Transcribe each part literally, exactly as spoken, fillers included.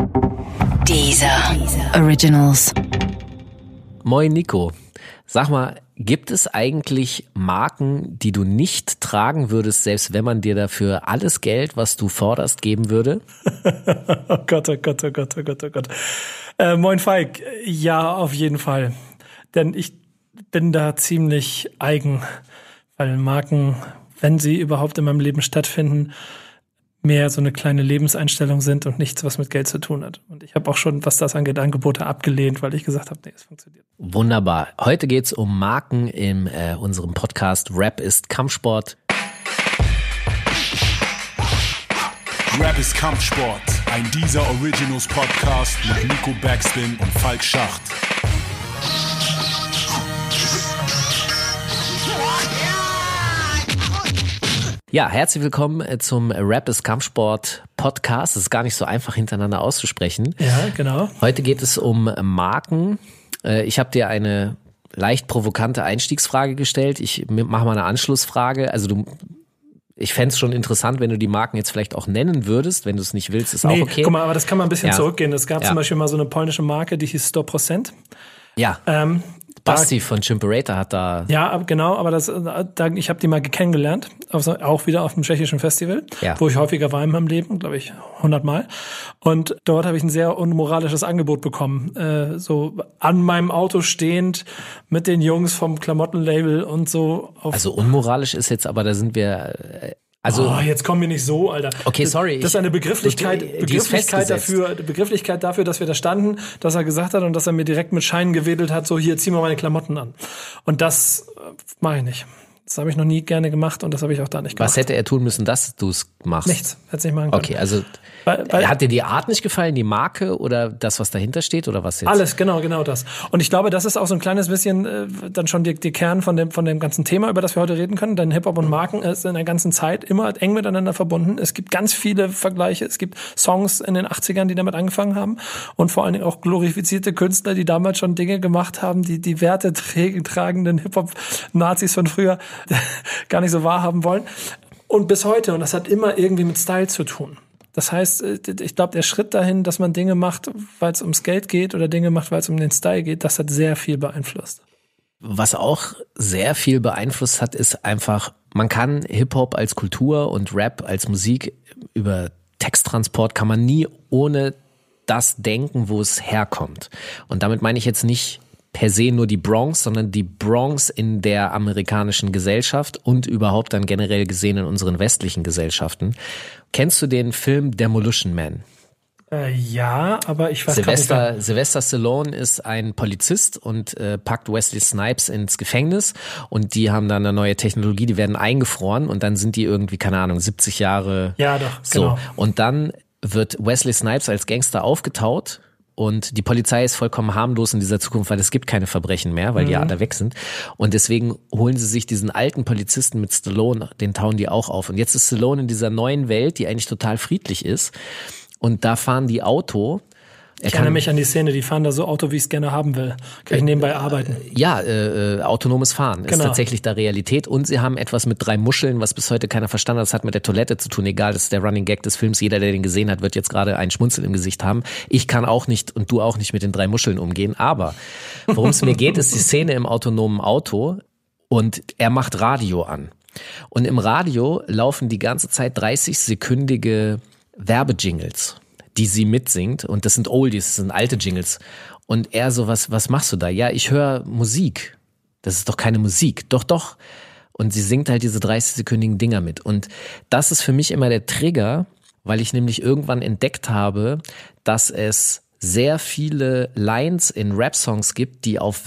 Deezer Originals. Moin Nico, sag mal, gibt es eigentlich Marken, die du nicht tragen würdest, selbst wenn man dir dafür alles Geld, was du forderst, geben würde? Oh Gott, oh Gott, oh Gott, oh Gott, oh Gott. Äh, moin Falk, ja, auf jeden Fall. Denn ich bin da ziemlich eigen, weil Marken, wenn sie überhaupt in meinem Leben stattfinden, mehr so eine kleine Lebenseinstellung sind und nichts, was mit Geld zu tun hat. Und ich habe auch schon, was das angeht, Angebote abgelehnt, weil ich gesagt habe, nee, es funktioniert. Wunderbar. Heute geht's um Marken in äh, unserem Podcast Rap ist Kampfsport. Rap ist Kampfsport, ein Deezer Originals Podcast mit Nico Backspin und Falk Schacht. Ja, herzlich willkommen zum Rap ist Kampfsport Podcast. Es ist gar nicht so einfach hintereinander auszusprechen. Ja, genau. Heute geht es um Marken. Ich habe dir eine leicht provokante Einstiegsfrage gestellt. Ich mache mal eine Anschlussfrage. Also du, ich fände es schon interessant, wenn du die Marken jetzt vielleicht auch nennen würdest. Wenn du es nicht willst, ist nee, auch okay. Guck mal, aber das kann man ein bisschen ja. zurückgehen. Es gab ja. zum Beispiel mal so eine polnische Marke, die hieß sto procent. Ja. Ähm, Basti von Chimperator hat da... Ja, genau, aber das, da, ich habe die mal kennengelernt, also auch wieder auf dem tschechischen Festival, ja. wo ich häufiger war in meinem Leben, glaube ich, hundert Mal. Und dort habe ich ein sehr unmoralisches Angebot bekommen, äh, so an meinem Auto stehend mit den Jungs vom Klamottenlabel und so. Auf Also unmoralisch ist jetzt, aber da sind wir... Äh, Also, oh, jetzt kommen wir nicht so, Alter. Okay, sorry. Das ist eine Begrifflichkeit, die, die Begrifflichkeit dafür, Begrifflichkeit dafür, dass wir da standen, dass er gesagt hat und dass er mir direkt mit Scheinen gewedelt hat, so hier, zieh mal meine Klamotten an. Und das mache ich nicht. Das habe ich noch nie gerne gemacht und das habe ich auch da nicht gemacht. Was hätte er tun müssen, dass du es machst? Nichts, hätte es nicht machen können. Okay, also weil, weil, hat dir die Art nicht gefallen, die Marke oder das, was dahinter steht oder was jetzt? Alles, genau, genau das. Und ich glaube, das ist auch so ein kleines bisschen äh, dann schon die, die Kern von dem von dem ganzen Thema, über das wir heute reden können. Denn Hip-Hop und Marken ist in der ganzen Zeit immer eng miteinander verbunden. Es gibt ganz viele Vergleiche. Es gibt Songs in den achtzigern, die damit angefangen haben und vor allen Dingen auch glorifizierte Künstler, die damals schon Dinge gemacht haben, die die Werte tragenden Hip-Hop-Nazis von früher gar nicht so wahrhaben wollen. Und bis heute. Und das hat immer irgendwie mit Style zu tun. Das heißt, ich glaube, der Schritt dahin, dass man Dinge macht, weil es ums Geld geht oder Dinge macht, weil es um den Style geht, das hat sehr viel beeinflusst. Was auch sehr viel beeinflusst hat, ist einfach, man kann Hip-Hop als Kultur und Rap als Musik über Texttransport kann man nie ohne das denken, wo es herkommt. Und damit meine ich jetzt nicht per se nur die Bronx, sondern die Bronx in der amerikanischen Gesellschaft und überhaupt dann generell gesehen in unseren westlichen Gesellschaften. Kennst du den Film Demolition Man? Äh, ja, aber ich weiß Sylvester, nicht. Sylvester Stallone ist ein Polizist und äh, packt Wesley Snipes ins Gefängnis und die haben dann eine neue Technologie, die werden eingefroren und dann sind die irgendwie, keine Ahnung, siebzig Jahre. Ja, doch, so. genau. Und dann wird Wesley Snipes als Gangster aufgetaut. Und die Polizei ist vollkommen harmlos in dieser Zukunft, weil es gibt keine Verbrechen mehr, weil die ja alle weg sind. Und deswegen holen sie sich diesen alten Polizisten mit Stallone, den tauen die auch auf. Und jetzt ist Stallone in dieser neuen Welt, die eigentlich total friedlich ist. Und da fahren die Auto. Er ich erinnere mich an die Szene, die fahren da so Auto, wie ich es gerne haben will. Kann ich nebenbei arbeiten. Ja, äh, äh, autonomes Fahren genau. ist tatsächlich da Realität. Und sie haben etwas mit drei Muscheln, was bis heute keiner verstanden hat. Das hat mit der Toilette zu tun. Egal, das ist der Running Gag des Films. Jeder, der den gesehen hat, wird jetzt gerade ein Schmunzeln im Gesicht haben. Ich kann auch nicht und du auch nicht mit den drei Muscheln umgehen. Aber worum es mir geht, ist die Szene im autonomen Auto. Und er macht Radio an. Und im Radio laufen die ganze Zeit dreißig-sekündige Werbejingles, die sie mitsingt, und das sind Oldies, das sind alte Jingles. Und er so, was, was machst du da? Ja, ich höre Musik. Das ist doch keine Musik. Doch, doch. Und sie singt halt diese dreißig-sekündigen Dinger mit. Und das ist für mich immer der Trigger, weil ich nämlich irgendwann entdeckt habe, dass es sehr viele Lines in Rap-Songs gibt, die auf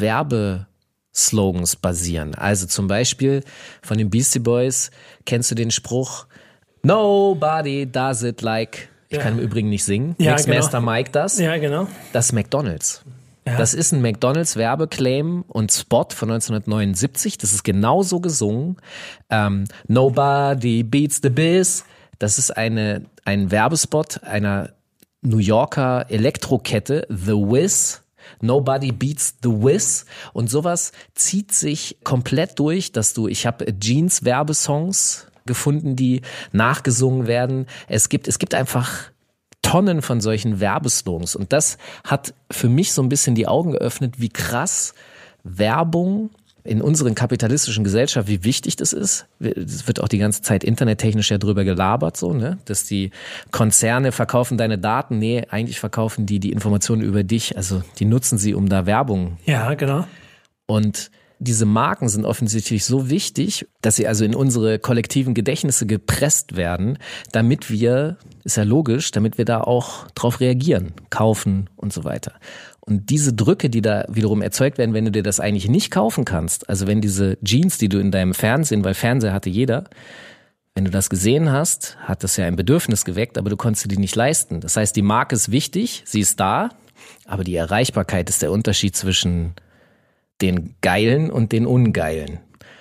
Werbeslogans basieren. Also zum Beispiel von den Beastie Boys kennst du den Spruch, Nobody does it like... Ich kann im Übrigen nicht singen. Ja, Mixmaster genau. Mike das. Ja, genau. Das ist McDonald's. Ja. Das ist ein McDonald's-Werbeclaim und Spot von neunzehnhundertneunundsiebzig. Das ist genauso gesungen. Ähm, Nobody beats the biz. Das ist eine, ein Werbespot einer New Yorker Elektrokette, The Wiz. Nobody beats the Wiz. Und sowas zieht sich komplett durch, dass du, ich habe Jeans-Werbesongs gefunden, die nachgesungen werden. Es gibt, es gibt einfach Tonnen von solchen Werbeslogans. Und das hat für mich so ein bisschen die Augen geöffnet, wie krass Werbung in unseren kapitalistischen Gesellschaft, wie wichtig das ist. Es wird auch die ganze Zeit internettechnisch ja drüber gelabert, so, ne, dass die Konzerne verkaufen deine Daten. Nee, eigentlich verkaufen die die Informationen über dich. Also die nutzen sie, um da Werbung. Ja, genau. Und diese Marken sind offensichtlich so wichtig, dass sie also in unsere kollektiven Gedächtnisse gepresst werden, damit wir, ist ja logisch, damit wir da auch drauf reagieren, kaufen und so weiter. Und diese Drücke, die da wiederum erzeugt werden, wenn du dir das eigentlich nicht kaufen kannst, also wenn diese Jeans, die du in deinem Fernsehen, weil Fernseher hatte jeder, wenn du das gesehen hast, hat das ja ein Bedürfnis geweckt, aber du konntest die nicht leisten. Das heißt, die Marke ist wichtig, sie ist da, aber die Erreichbarkeit ist der Unterschied zwischen den Geilen und den Ungeilen.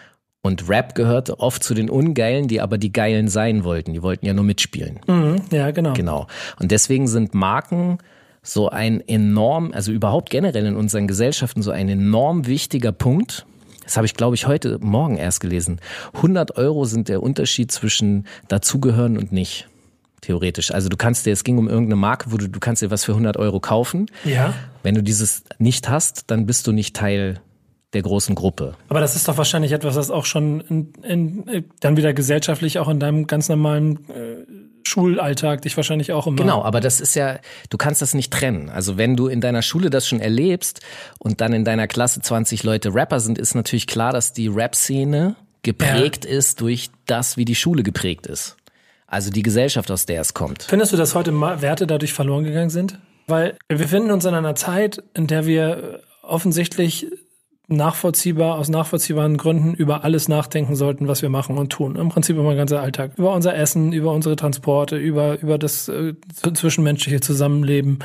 Und Rap gehörte oft zu den Ungeilen, die aber die Geilen sein wollten. Die wollten ja nur mitspielen. Mhm, ja, genau. Genau. Und deswegen sind Marken so ein enorm, also überhaupt generell in unseren Gesellschaften so ein enorm wichtiger Punkt. Das habe ich, glaube ich, heute Morgen erst gelesen. hundert Euro sind der Unterschied zwischen dazugehören und nicht. Theoretisch. Also du kannst dir, es ging um irgendeine Marke, wo du, du kannst dir was für hundert Euro kaufen. Ja. Wenn du dieses nicht hast, dann bist du nicht Teil der großen Gruppe. Aber das ist doch wahrscheinlich etwas, das auch schon in, in, dann wieder gesellschaftlich auch in deinem ganz normalen äh, Schulalltag dich wahrscheinlich auch immer... Genau, aber das ist ja, du kannst das nicht trennen. Also wenn du in deiner Schule das schon erlebst und dann in deiner Klasse zwanzig Leute Rapper sind, ist natürlich klar, dass die Rap-Szene geprägt ja. ist durch das, wie die Schule geprägt ist. Also die Gesellschaft, aus der es kommt. Findest du, dass heute Werte dadurch verloren gegangen sind? Weil wir befinden uns in einer Zeit, in der wir offensichtlich nachvollziehbar, aus nachvollziehbaren Gründen über alles nachdenken sollten, was wir machen und tun. Im Prinzip über den ganzen Alltag. Über unser Essen, über unsere Transporte, über, über das äh, zwischenmenschliche Zusammenleben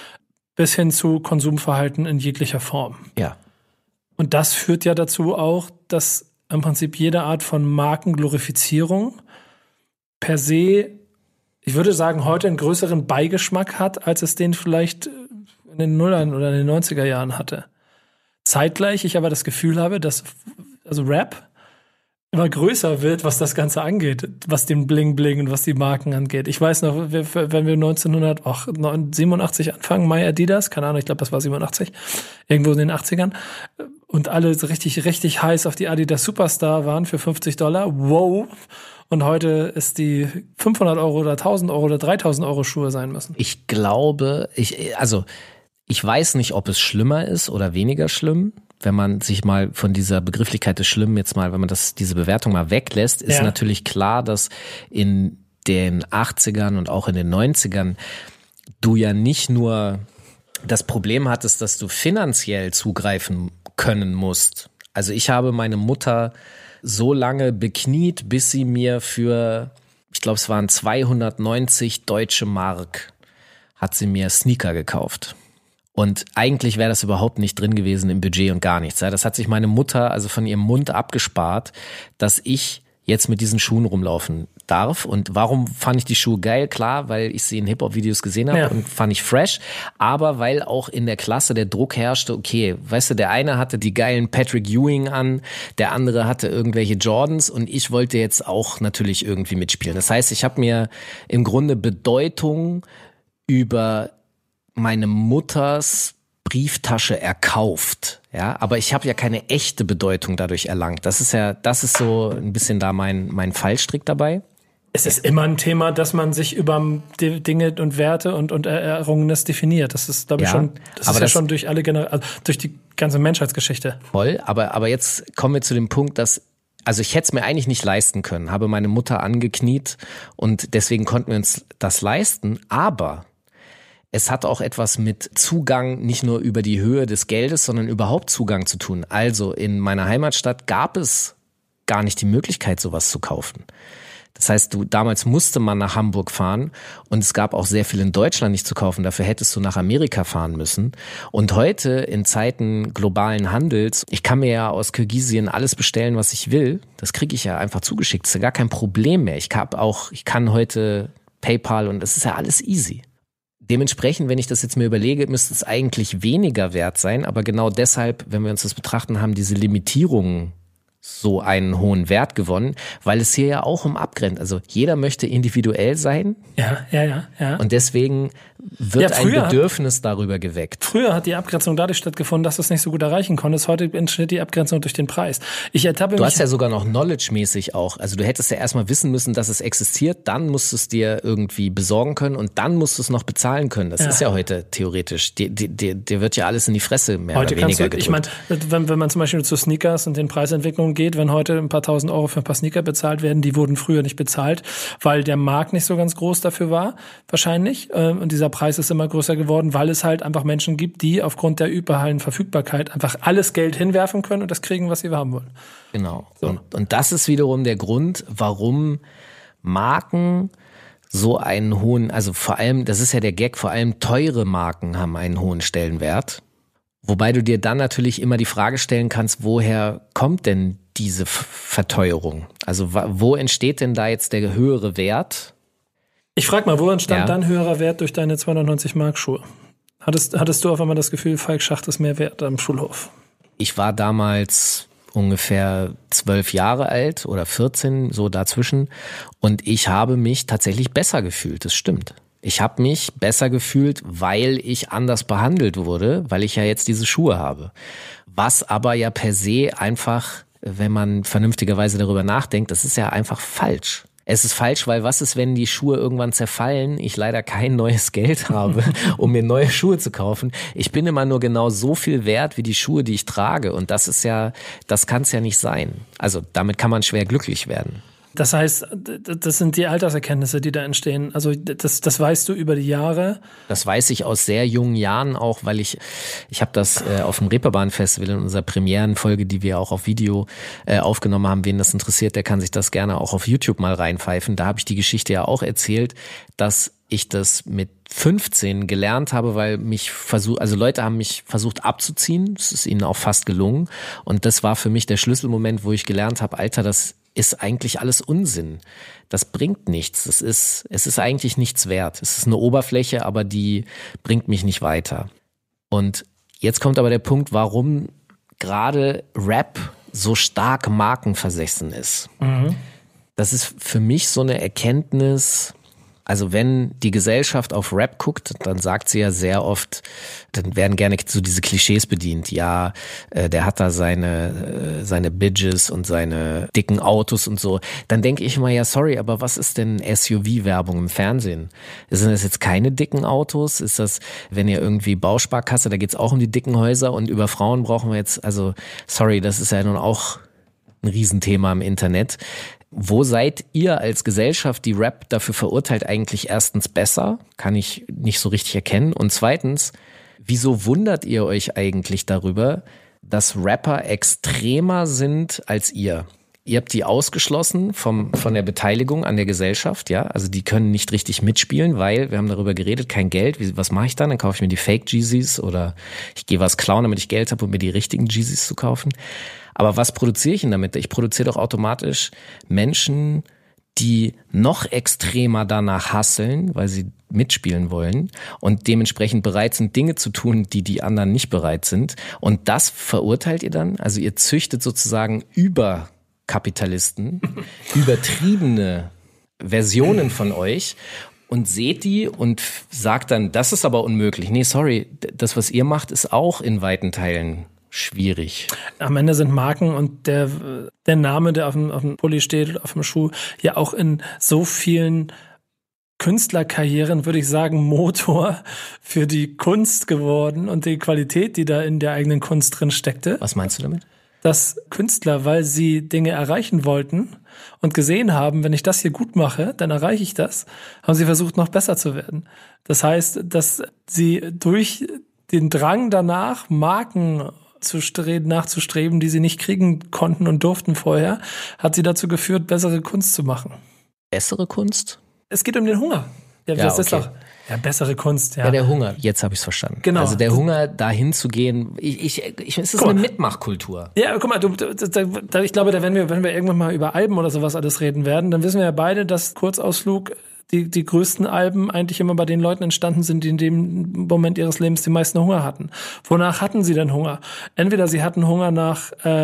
bis hin zu Konsumverhalten in jeglicher Form. Ja. Und das führt ja dazu auch, dass im Prinzip jede Art von Markenglorifizierung per se, ich würde sagen, heute einen größeren Beigeschmack hat, als es den vielleicht in den Nullern oder in den neunziger Jahren hatte. Zeitgleich ich aber das Gefühl habe, dass also Rap immer größer wird, was das Ganze angeht, was den Bling-Bling und was die Marken angeht. Ich weiß noch, wenn wir neunzehnhundertsiebenundachtzig anfangen, My Adidas, keine Ahnung, ich glaube, das war siebenundachtzig, irgendwo in den achtzigern, und alle so richtig, richtig heiß auf die Adidas Superstar waren für fünfzig Dollar, wow. Und heute ist die fünfhundert Euro oder tausend Euro oder dreitausend Euro Schuhe sein müssen. Ich glaube, ich, also, ich weiß nicht, ob es schlimmer ist oder weniger schlimm. Wenn man sich mal von dieser Begrifflichkeit des Schlimmen jetzt mal, wenn man das, diese Bewertung mal weglässt, ist ja. natürlich klar, dass in den achtzigern und auch in den neunzigern du ja nicht nur das Problem hattest, dass du finanziell zugreifen können musst. Also ich habe meine Mutter so lange bekniet, bis sie mir für, ich glaube, es waren zweihundertneunzig deutsche Mark, hat sie mir Sneaker gekauft. Und eigentlich wäre das überhaupt nicht drin gewesen im Budget und gar nichts. Das hat sich meine Mutter also von ihrem Mund abgespart, dass ich jetzt mit diesen Schuhen rumlaufen darf. Und warum fand ich die Schuhe geil? Klar, weil ich sie in Hip-Hop-Videos gesehen habe ja. und fand ich fresh. Aber weil auch in der Klasse der Druck herrschte, okay, weißt du, der eine hatte die geilen Patrick Ewing an, der andere hatte irgendwelche Jordans und ich wollte jetzt auch natürlich irgendwie mitspielen. Das heißt, ich habe mir im Grunde Bedeutung über meine Mutters Brieftasche erkauft, ja, aber ich habe ja keine echte Bedeutung dadurch erlangt. Das ist ja, das ist so ein bisschen da mein mein Fallstrick dabei. Es ist immer ein Thema, dass man sich über Dinge und Werte und und Errungenes definiert. Das ist, glaube ich, ja, schon, das ist ja das, schon durch alle Gener- also durch die ganze Menschheitsgeschichte. Voll, aber aber jetzt kommen wir zu dem Punkt, dass also ich hätte es mir eigentlich nicht leisten können, habe meine Mutter angekniet und deswegen konnten wir uns das leisten, aber es hat auch etwas mit Zugang nicht nur über die Höhe des Geldes, sondern überhaupt Zugang zu tun. Also in meiner Heimatstadt gab es gar nicht die Möglichkeit, sowas zu kaufen. Das heißt, du damals musste man nach Hamburg fahren und es gab auch sehr viel in Deutschland nicht zu kaufen. Dafür hättest du nach Amerika fahren müssen. Und heute in Zeiten globalen Handels, ich kann mir ja aus Kirgisien alles bestellen, was ich will. Das kriege ich ja einfach zugeschickt. Das ist ja gar kein Problem mehr. Ich habe auch, ich kann heute PayPal und es ist ja alles easy. Dementsprechend, wenn ich das jetzt mir überlege, müsste es eigentlich weniger wert sein, aber genau deshalb, wenn wir uns das betrachten, haben diese Limitierungen so einen hohen Wert gewonnen, weil es hier ja auch um Abgrenzung, also jeder möchte individuell sein. Ja, ja, ja, ja. Und deswegen wird Ja, ein früher- Bedürfnis darüber geweckt. Früher hat die Abgrenzung dadurch stattgefunden, dass du es nicht so gut erreichen konntest. Heute entsteht die Abgrenzung durch den Preis. Ich ertappe Du mich. hast ja sogar noch knowledge-mäßig auch. Also du hättest ja erstmal wissen müssen, dass es existiert, dann musst du es dir irgendwie besorgen können und dann musst du es noch bezahlen können. Das Ja. ist ja heute theoretisch. Dir, dir, dir dir wird ja alles in die Fresse mehr Heute oder kannst weniger du, ich gedrückt. meine, wenn, wenn man zum Beispiel zu Sneakers und den Preisentwicklungen geht, wenn heute ein paar tausend Euro für ein paar Sneaker bezahlt werden, die wurden früher nicht bezahlt, weil der Markt nicht so ganz groß dafür war, wahrscheinlich. Und dieser Preis ist immer größer geworden, weil es halt einfach Menschen gibt, die aufgrund der überhallen Verfügbarkeit einfach alles Geld hinwerfen können und das kriegen, was sie haben wollen. Genau. So. Und, und das ist wiederum der Grund, warum Marken so einen hohen, also vor allem, das ist ja der Gag, vor allem teure Marken haben einen hohen Stellenwert. Wobei du dir dann natürlich immer die Frage stellen kannst, woher kommt denn diese F- Verteuerung? Also wa- wo entsteht denn da jetzt der höhere Wert? Ich frage mal, wo entstand Ja. dann höherer Wert durch deine zweihundertneunzig Mark Schuhe? Hattest, hattest du auf einmal das Gefühl, Falk Schacht ist mehr wert am Schulhof? Ich war damals ungefähr zwölf Jahre alt oder vierzehn, so dazwischen. Und ich habe mich tatsächlich besser gefühlt, das stimmt. Ich habe mich besser gefühlt, weil ich anders behandelt wurde, weil ich ja jetzt diese Schuhe habe. Was aber ja per se einfach, wenn man vernünftigerweise darüber nachdenkt, das ist ja einfach falsch. Es ist falsch, weil was ist, wenn die Schuhe irgendwann zerfallen, ich leider kein neues Geld habe, um mir neue Schuhe zu kaufen. Ich bin immer nur genau so viel wert wie die Schuhe, die ich trage. Und das ist ja, das kann es ja nicht sein. Also damit kann man schwer glücklich werden. Das heißt, das sind die Alterserkenntnisse, die da entstehen. Also das, das weißt du über die Jahre. Das weiß ich aus sehr jungen Jahren auch, weil ich, ich habe das äh, auf dem Reeperbahn-Festival in unserer Premierenfolge, die wir auch auf Video äh, aufgenommen haben. Wen das interessiert, der kann sich das gerne auch auf YouTube mal reinpfeifen. Da habe ich die Geschichte ja auch erzählt, dass ich das mit fünfzehn gelernt habe, weil mich versucht, also Leute haben mich versucht abzuziehen. Das ist ihnen auch fast gelungen. Und das war für mich der Schlüsselmoment, wo ich gelernt habe, Alter, das ist eigentlich alles Unsinn. Das bringt nichts. Das ist, es ist eigentlich nichts wert. Es ist eine Oberfläche, aber die bringt mich nicht weiter. Und jetzt kommt aber der Punkt, warum gerade Rap so stark markenversessen ist. Mhm. Das ist für mich so eine Erkenntnis. Also wenn die Gesellschaft auf Rap guckt, dann sagt sie ja sehr oft, dann werden gerne so diese Klischees bedient. Ja, äh, der hat da seine äh, seine Bitches und seine dicken Autos und so. Dann denke ich immer, ja sorry, aber was ist denn S U V-Werbung im Fernsehen? Sind das jetzt keine dicken Autos? Ist das, wenn ihr irgendwie Bausparkasse, da geht's auch um die dicken Häuser und über Frauen brauchen wir jetzt, also sorry, das ist ja nun auch ein Riesenthema im Internet. Wo seid ihr als Gesellschaft, die Rap dafür verurteilt, eigentlich erstens besser? Kann ich nicht so richtig erkennen. Und zweitens, wieso wundert ihr euch eigentlich darüber, dass Rapper extremer sind als ihr? Ihr habt die ausgeschlossen vom, von der Beteiligung an der Gesellschaft, ja? Also die können nicht richtig mitspielen, weil, wir haben darüber geredet, kein Geld. Wie, was mache ich dann? Dann kaufe ich mir die Fake-Jeezys oder ich gehe was klauen, damit ich Geld habe, um mir die richtigen Jeezys zu kaufen. Aber was produziere ich denn damit? Ich produziere doch automatisch Menschen, die noch extremer danach hasseln, weil sie mitspielen wollen und dementsprechend bereit sind, Dinge zu tun, die die anderen nicht bereit sind. Und das verurteilt ihr dann? Also ihr züchtet sozusagen Überkapitalisten, übertriebene Versionen von euch und seht die und sagt dann, das ist aber unmöglich. Nee, sorry, das, was ihr macht, ist auch in weiten Teilen schwierig. Am Ende sind Marken und der, der Name, der auf dem, auf dem Pulli steht, auf dem Schuh, ja auch in so vielen Künstlerkarrieren, würde ich sagen, Motor für die Kunst geworden und die Qualität, die da in der eigenen Kunst drin steckte. Was meinst du damit? Dass Künstler, weil sie Dinge erreichen wollten und gesehen haben, wenn ich das hier gut mache, dann erreiche ich das, haben sie versucht, noch besser zu werden. Das heißt, dass sie durch den Drang danach, Marken zu streben, nachzustreben, die sie nicht kriegen konnten und durften vorher, hat sie dazu geführt, bessere Kunst zu machen. Bessere Kunst? Es geht um den Hunger. Ja, Ja, das okay. ist doch ja bessere Kunst. Ja, Ja, der Hunger. Jetzt habe ich es verstanden. Genau. Also der Hunger, dahin zu gehen. Ich, ich, ich, es ist Guck eine mal. Mitmachkultur. Ja, guck mal, du, da, da, ich glaube, da wenn wir, wenn wir irgendwann mal über Alben oder sowas alles reden werden, dann wissen wir ja beide, dass Kurzausflug die, die größten Alben eigentlich immer bei den Leuten entstanden sind, die in dem Moment ihres Lebens die meisten Hunger hatten. Wonach hatten sie denn Hunger? Entweder sie hatten Hunger nach äh,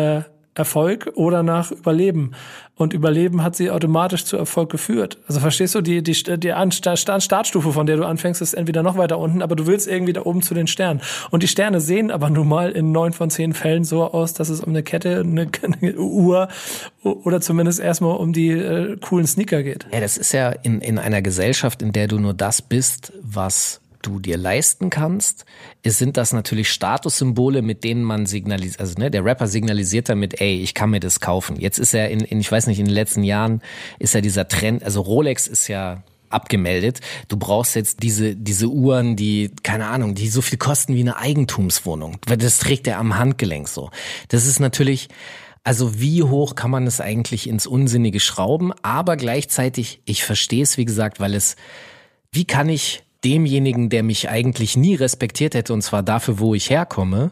Erfolg oder nach Überleben. Und Überleben hat sie automatisch zu Erfolg geführt. Also verstehst du, die, die, die Startstufe, von der du anfängst, ist entweder noch weiter unten, aber du willst irgendwie da oben zu den Sternen. Und die Sterne sehen aber nun mal in neun von zehn Fällen so aus, dass es um eine Kette, eine, eine Uhr oder zumindest erstmal um die äh, coolen Sneaker geht. Ja, das ist ja in, in einer Gesellschaft, in der du nur das bist, was du dir leisten kannst, es sind das natürlich Statussymbole, mit denen man signalisiert, also ne, der Rapper signalisiert damit, ey, ich kann mir das kaufen. Jetzt ist er in, in, ich weiß nicht, in den letzten Jahren ist ja dieser Trend, also Rolex ist ja abgemeldet. Du brauchst jetzt diese diese Uhren, die, keine Ahnung, die so viel kosten wie eine Eigentumswohnung. Das trägt er am Handgelenk so. Das ist natürlich, also wie hoch kann man es eigentlich ins Unsinnige schrauben, aber gleichzeitig, ich verstehe es, wie gesagt, weil es, wie kann ich demjenigen, der mich eigentlich nie respektiert hätte, und zwar dafür, wo ich herkomme,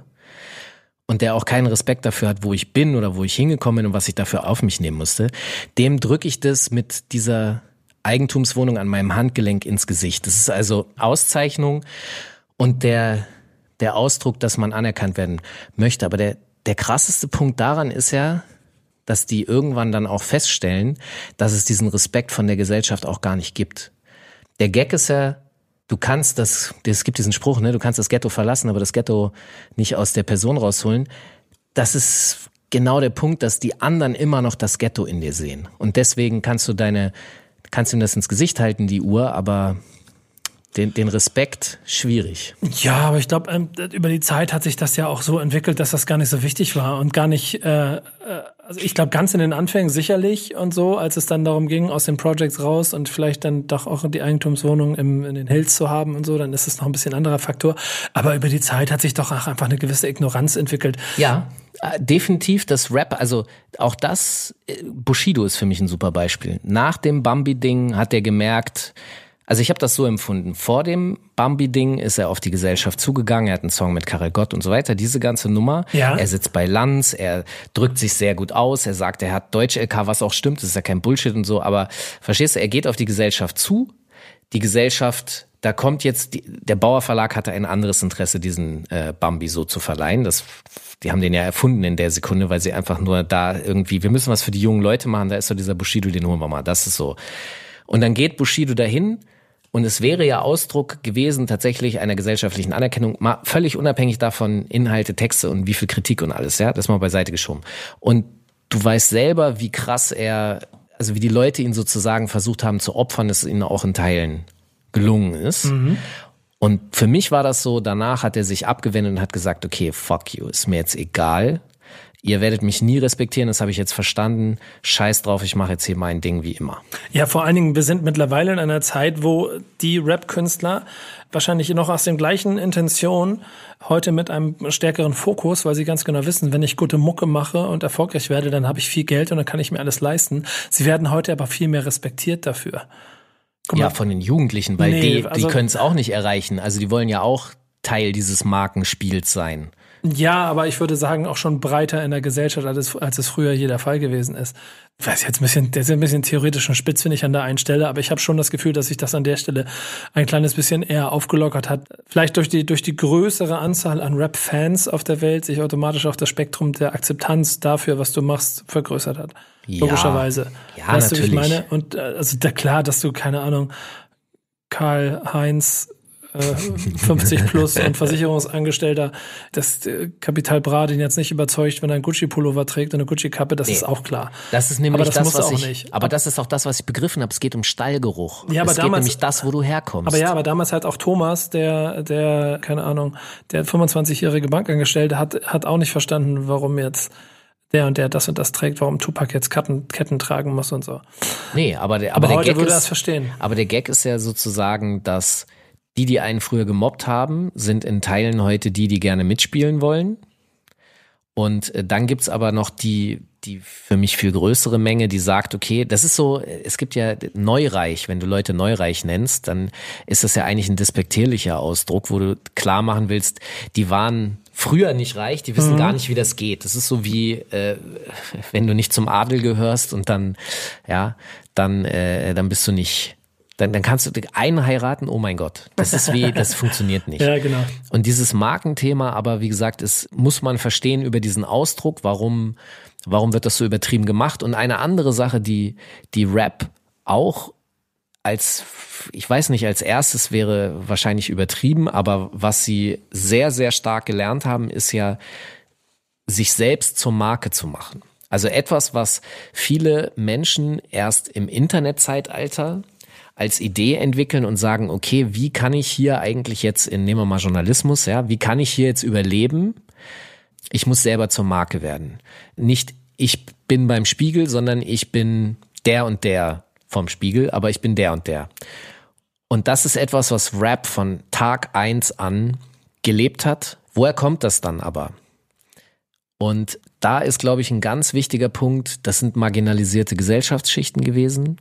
und der auch keinen Respekt dafür hat, wo ich bin oder wo ich hingekommen bin und was ich dafür auf mich nehmen musste, dem drücke ich das mit dieser Eigentumswohnung an meinem Handgelenk ins Gesicht. Das ist also Auszeichnung und der, der Ausdruck, dass man anerkannt werden möchte. Aber der, der krasseste Punkt daran ist ja, dass die irgendwann dann auch feststellen, dass es diesen Respekt von der Gesellschaft auch gar nicht gibt. Der Gag ist ja, du kannst das, es gibt diesen Spruch, ne, du kannst das Ghetto verlassen, aber das Ghetto nicht aus der Person rausholen. Das ist genau der Punkt, dass die anderen immer noch das Ghetto in dir sehen. Und deswegen kannst du deine, kannst du ihm das ins Gesicht halten, die Uhr, aber den, den Respekt schwierig. Ja, aber ich glaube, ähm, über die Zeit hat sich das ja auch so entwickelt, dass das gar nicht so wichtig war und gar nicht, äh, äh, also ich glaube ganz in den Anfängen sicherlich und so, als es dann darum ging, aus den Projects raus und vielleicht dann doch auch die Eigentumswohnung im, in den Hills zu haben und so, dann ist es noch ein bisschen anderer Faktor. Aber über die Zeit hat sich doch auch einfach eine gewisse Ignoranz entwickelt. Ja, äh, definitiv das Rap, also auch das, äh, Bushido ist für mich ein super Beispiel. Nach dem Bambi-Ding hat er gemerkt, also ich habe das so empfunden, vor dem Bambi-Ding ist er auf die Gesellschaft zugegangen, er hat einen Song mit Karel Gott und so weiter, diese ganze Nummer. Ja. Er sitzt bei Lanz, er drückt sich sehr gut aus, er sagt, er hat Deutsch-L K, was auch stimmt, das ist ja kein Bullshit und so, aber verstehst du, er geht auf die Gesellschaft zu, die Gesellschaft, da kommt jetzt, die, der Bauer Verlag hatte ein anderes Interesse, diesen äh, Bambi so zu verleihen, das, die haben den ja erfunden in der Sekunde, weil sie einfach nur da irgendwie, wir müssen was für die jungen Leute machen, da ist so dieser Bushido, den holen wir mal, das ist so. Und dann geht Bushido dahin. Und es wäre ja Ausdruck gewesen tatsächlich einer gesellschaftlichen Anerkennung, mal völlig unabhängig davon, Inhalte, Texte und wie viel Kritik und alles, ja, das mal beiseite geschoben. Und du weißt selber, wie krass er, also wie die Leute ihn sozusagen versucht haben zu opfern, dass es ihnen auch in Teilen gelungen ist. Mhm. Und für mich war das so, danach hat er sich abgewendet und hat gesagt, okay, fuck you, ist mir jetzt egal. Ihr werdet mich nie respektieren, das habe ich jetzt verstanden. Scheiß drauf, ich mache jetzt hier mein Ding wie immer. Ja, vor allen Dingen, wir sind mittlerweile in einer Zeit, wo die Rap-Künstler wahrscheinlich noch aus den gleichen Intentionen heute mit einem stärkeren Fokus, weil sie ganz genau wissen, wenn ich gute Mucke mache und erfolgreich werde, dann habe ich viel Geld und dann kann ich mir alles leisten. Sie werden heute aber viel mehr respektiert dafür. Guck ja, mal. Von den Jugendlichen, weil nee, die, die also, können es auch nicht erreichen. Also die wollen ja auch Teil dieses Markenspiels sein. Ja, aber ich würde sagen, auch schon breiter in der Gesellschaft, als es, als es früher hier der Fall gewesen ist. Ich weiß jetzt ein bisschen, der ist ein bisschen theoretisch und spitz, finde ich, an der einen Stelle, aber ich habe schon das Gefühl, dass sich das an der Stelle ein kleines bisschen eher aufgelockert hat. Vielleicht durch die, durch die größere Anzahl an Rap-Fans auf der Welt sich automatisch auch das Spektrum der Akzeptanz dafür, was du machst, vergrößert hat. Ja, logischerweise. Ja, weißt natürlich. Du, wie ich meine? Und also da klar, dass du, keine Ahnung, Karl-Heinz fünfzig plus und Versicherungsangestellter, das Kapital Bra den jetzt nicht überzeugt, wenn er einen Gucci-Pullover trägt und eine Gucci-Kappe, das nee. ist auch klar. Das ist nämlich aber das, das was ich, nicht. aber das ist auch das, was ich begriffen habe. Es geht um Stallgeruch. Ja, aber es damals, geht nämlich das, wo du herkommst. Aber ja, aber damals halt auch Thomas, der, der, keine Ahnung, der fünfundzwanzigjährige Bankangestellte hat, hat auch nicht verstanden, warum jetzt der und der das und das trägt, warum Tupac jetzt Ketten, Ketten tragen muss und so. Nee, aber der, aber, aber der heute Gag würde ist, das verstehen. Aber der Gag ist ja sozusagen, dass die, die einen früher gemobbt haben, sind in Teilen heute die, die gerne mitspielen wollen. Und dann gibt's aber noch die, die für mich viel größere Menge, die sagt, okay, das ist so, es gibt ja Neureich, wenn du Leute Neureich nennst, dann ist das ja eigentlich ein despektierlicher Ausdruck, wo du klar machen willst, die waren früher nicht reich, die wissen mhm. gar nicht, wie das geht. Das ist so wie, äh, wenn du nicht zum Adel gehörst und dann, ja, dann, äh, dann bist du nicht Dann, dann kannst du einen heiraten, oh mein Gott. Das ist wie, das funktioniert nicht. Ja, genau. Und dieses Markenthema, aber wie gesagt, es muss man verstehen über diesen Ausdruck, warum, warum wird das so übertrieben gemacht? Und eine andere Sache, die, die Rap auch als, ich weiß nicht, als erstes wäre wahrscheinlich übertrieben, aber was sie sehr, sehr stark gelernt haben, ist ja, sich selbst zur Marke zu machen. Also etwas, was viele Menschen erst im Internetzeitalter als Idee entwickeln und sagen, okay, wie kann ich hier eigentlich jetzt, in, nehmen wir mal Journalismus, ja, wie kann ich hier jetzt überleben? Ich muss selber zur Marke werden. Nicht ich bin beim Spiegel, sondern ich bin der und der vom Spiegel, aber ich bin der und der. Und das ist etwas, was Rap von Tag eins an gelebt hat. Woher kommt das dann aber? Und da ist, glaube ich, ein ganz wichtiger Punkt, das sind marginalisierte Gesellschaftsschichten gewesen,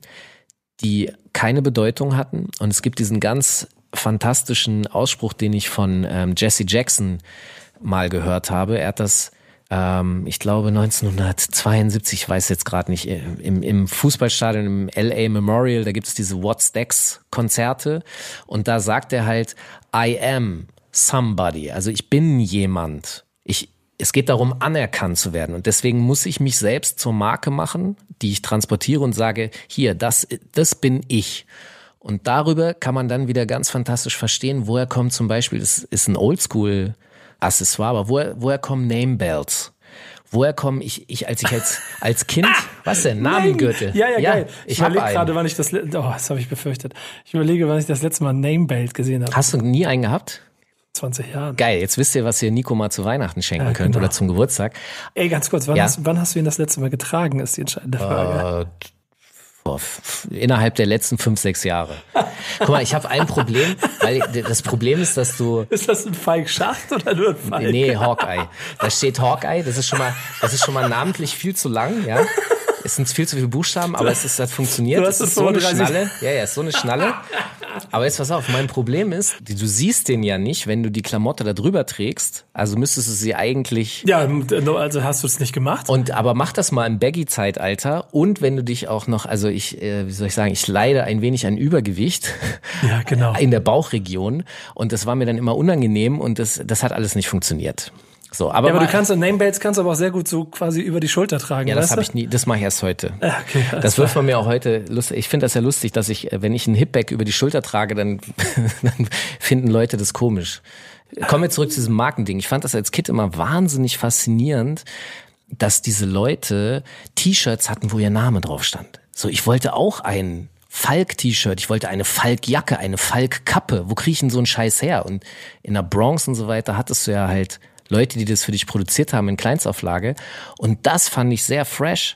die keine Bedeutung hatten. Und es gibt diesen ganz fantastischen Ausspruch, den ich von ähm, Jesse Jackson mal gehört habe. Er hat das, ähm, ich glaube neunzehnhundertzweiundsiebzig, ich weiß jetzt gerade nicht, im, im Fußballstadion, im L A Memorial, da gibt es diese What's Next Konzerte. Und da sagt er halt, I am somebody. Also ich bin jemand. Ich Es geht darum, anerkannt zu werden. Und deswegen muss ich mich selbst zur Marke machen, die ich transportiere und sage, hier, das, das bin ich. Und darüber kann man dann wieder ganz fantastisch verstehen, woher kommt zum Beispiel, das ist ein Oldschool-Accessoire, aber woher, woher kommen Namebells? Woher kommen ich, ich als ich als, als Kind, was denn, Namengürtel? Ja, ja, ja, geil. Ich, ich überlege gerade, wann ich das, oh, das habe ich befürchtet. Ich überlege, wann ich das letzte Mal Namebelt gesehen habe. Hast du nie einen gehabt? zwanzig Jahren. Geil, jetzt wisst ihr, was ihr Nico mal zu Weihnachten schenken ja, könnt genau. oder zum Geburtstag. Ey, ganz kurz, wann, ja. hast, wann hast du ihn das letzte Mal getragen, ist die entscheidende Frage. Äh, boah, innerhalb der letzten fünf, sechs Jahre. Guck mal, ich habe ein Problem, weil das Problem ist, dass du... Ist das ein Falk Schacht oder nur ein Falk? Nee, Hawkeye. Da steht Hawkeye, das ist schon mal, das ist schon mal namentlich viel zu lang, ja. Es sind viel zu viele Buchstaben, aber es ist, das funktioniert. Es ist so eine Schnalle. Ja, ja, ist so eine Schnalle. Aber jetzt pass auf, mein Problem ist, du siehst den ja nicht, wenn du die Klamotte da drüber trägst. Also müsstest du sie eigentlich... Ja, also hast du es nicht gemacht. Und aber mach das mal im Baggy-Zeitalter. Und wenn du dich auch noch, also ich, äh, wie soll ich sagen, ich leide ein wenig an Übergewicht. Ja, genau. In der Bauchregion. Und das war mir dann immer unangenehm und das, das hat alles nicht funktioniert. So, aber ja, aber mal, du kannst Namebelts kannst aber auch sehr gut so quasi über die Schulter tragen. Ja, das habe ich nie. Das mache ich erst heute. Okay, das das wirft man mir auch heute lustig. Ich finde das ja lustig, dass ich, wenn ich einen Hipback über die Schulter trage, dann, dann finden Leute das komisch. Kommen wir zurück zu diesem Markending. Ich fand das als Kind immer wahnsinnig faszinierend, dass diese Leute T-Shirts hatten, wo ihr Name drauf stand. So, ich wollte auch ein Falk-T-Shirt, ich wollte eine Falk-Jacke, eine Falk-Kappe. Wo kriege ich denn so einen Scheiß her? Und in der Bronx und so weiter hattest du ja halt Leute, die das für dich produziert haben in Kleinstauflage. Und das fand ich sehr fresh.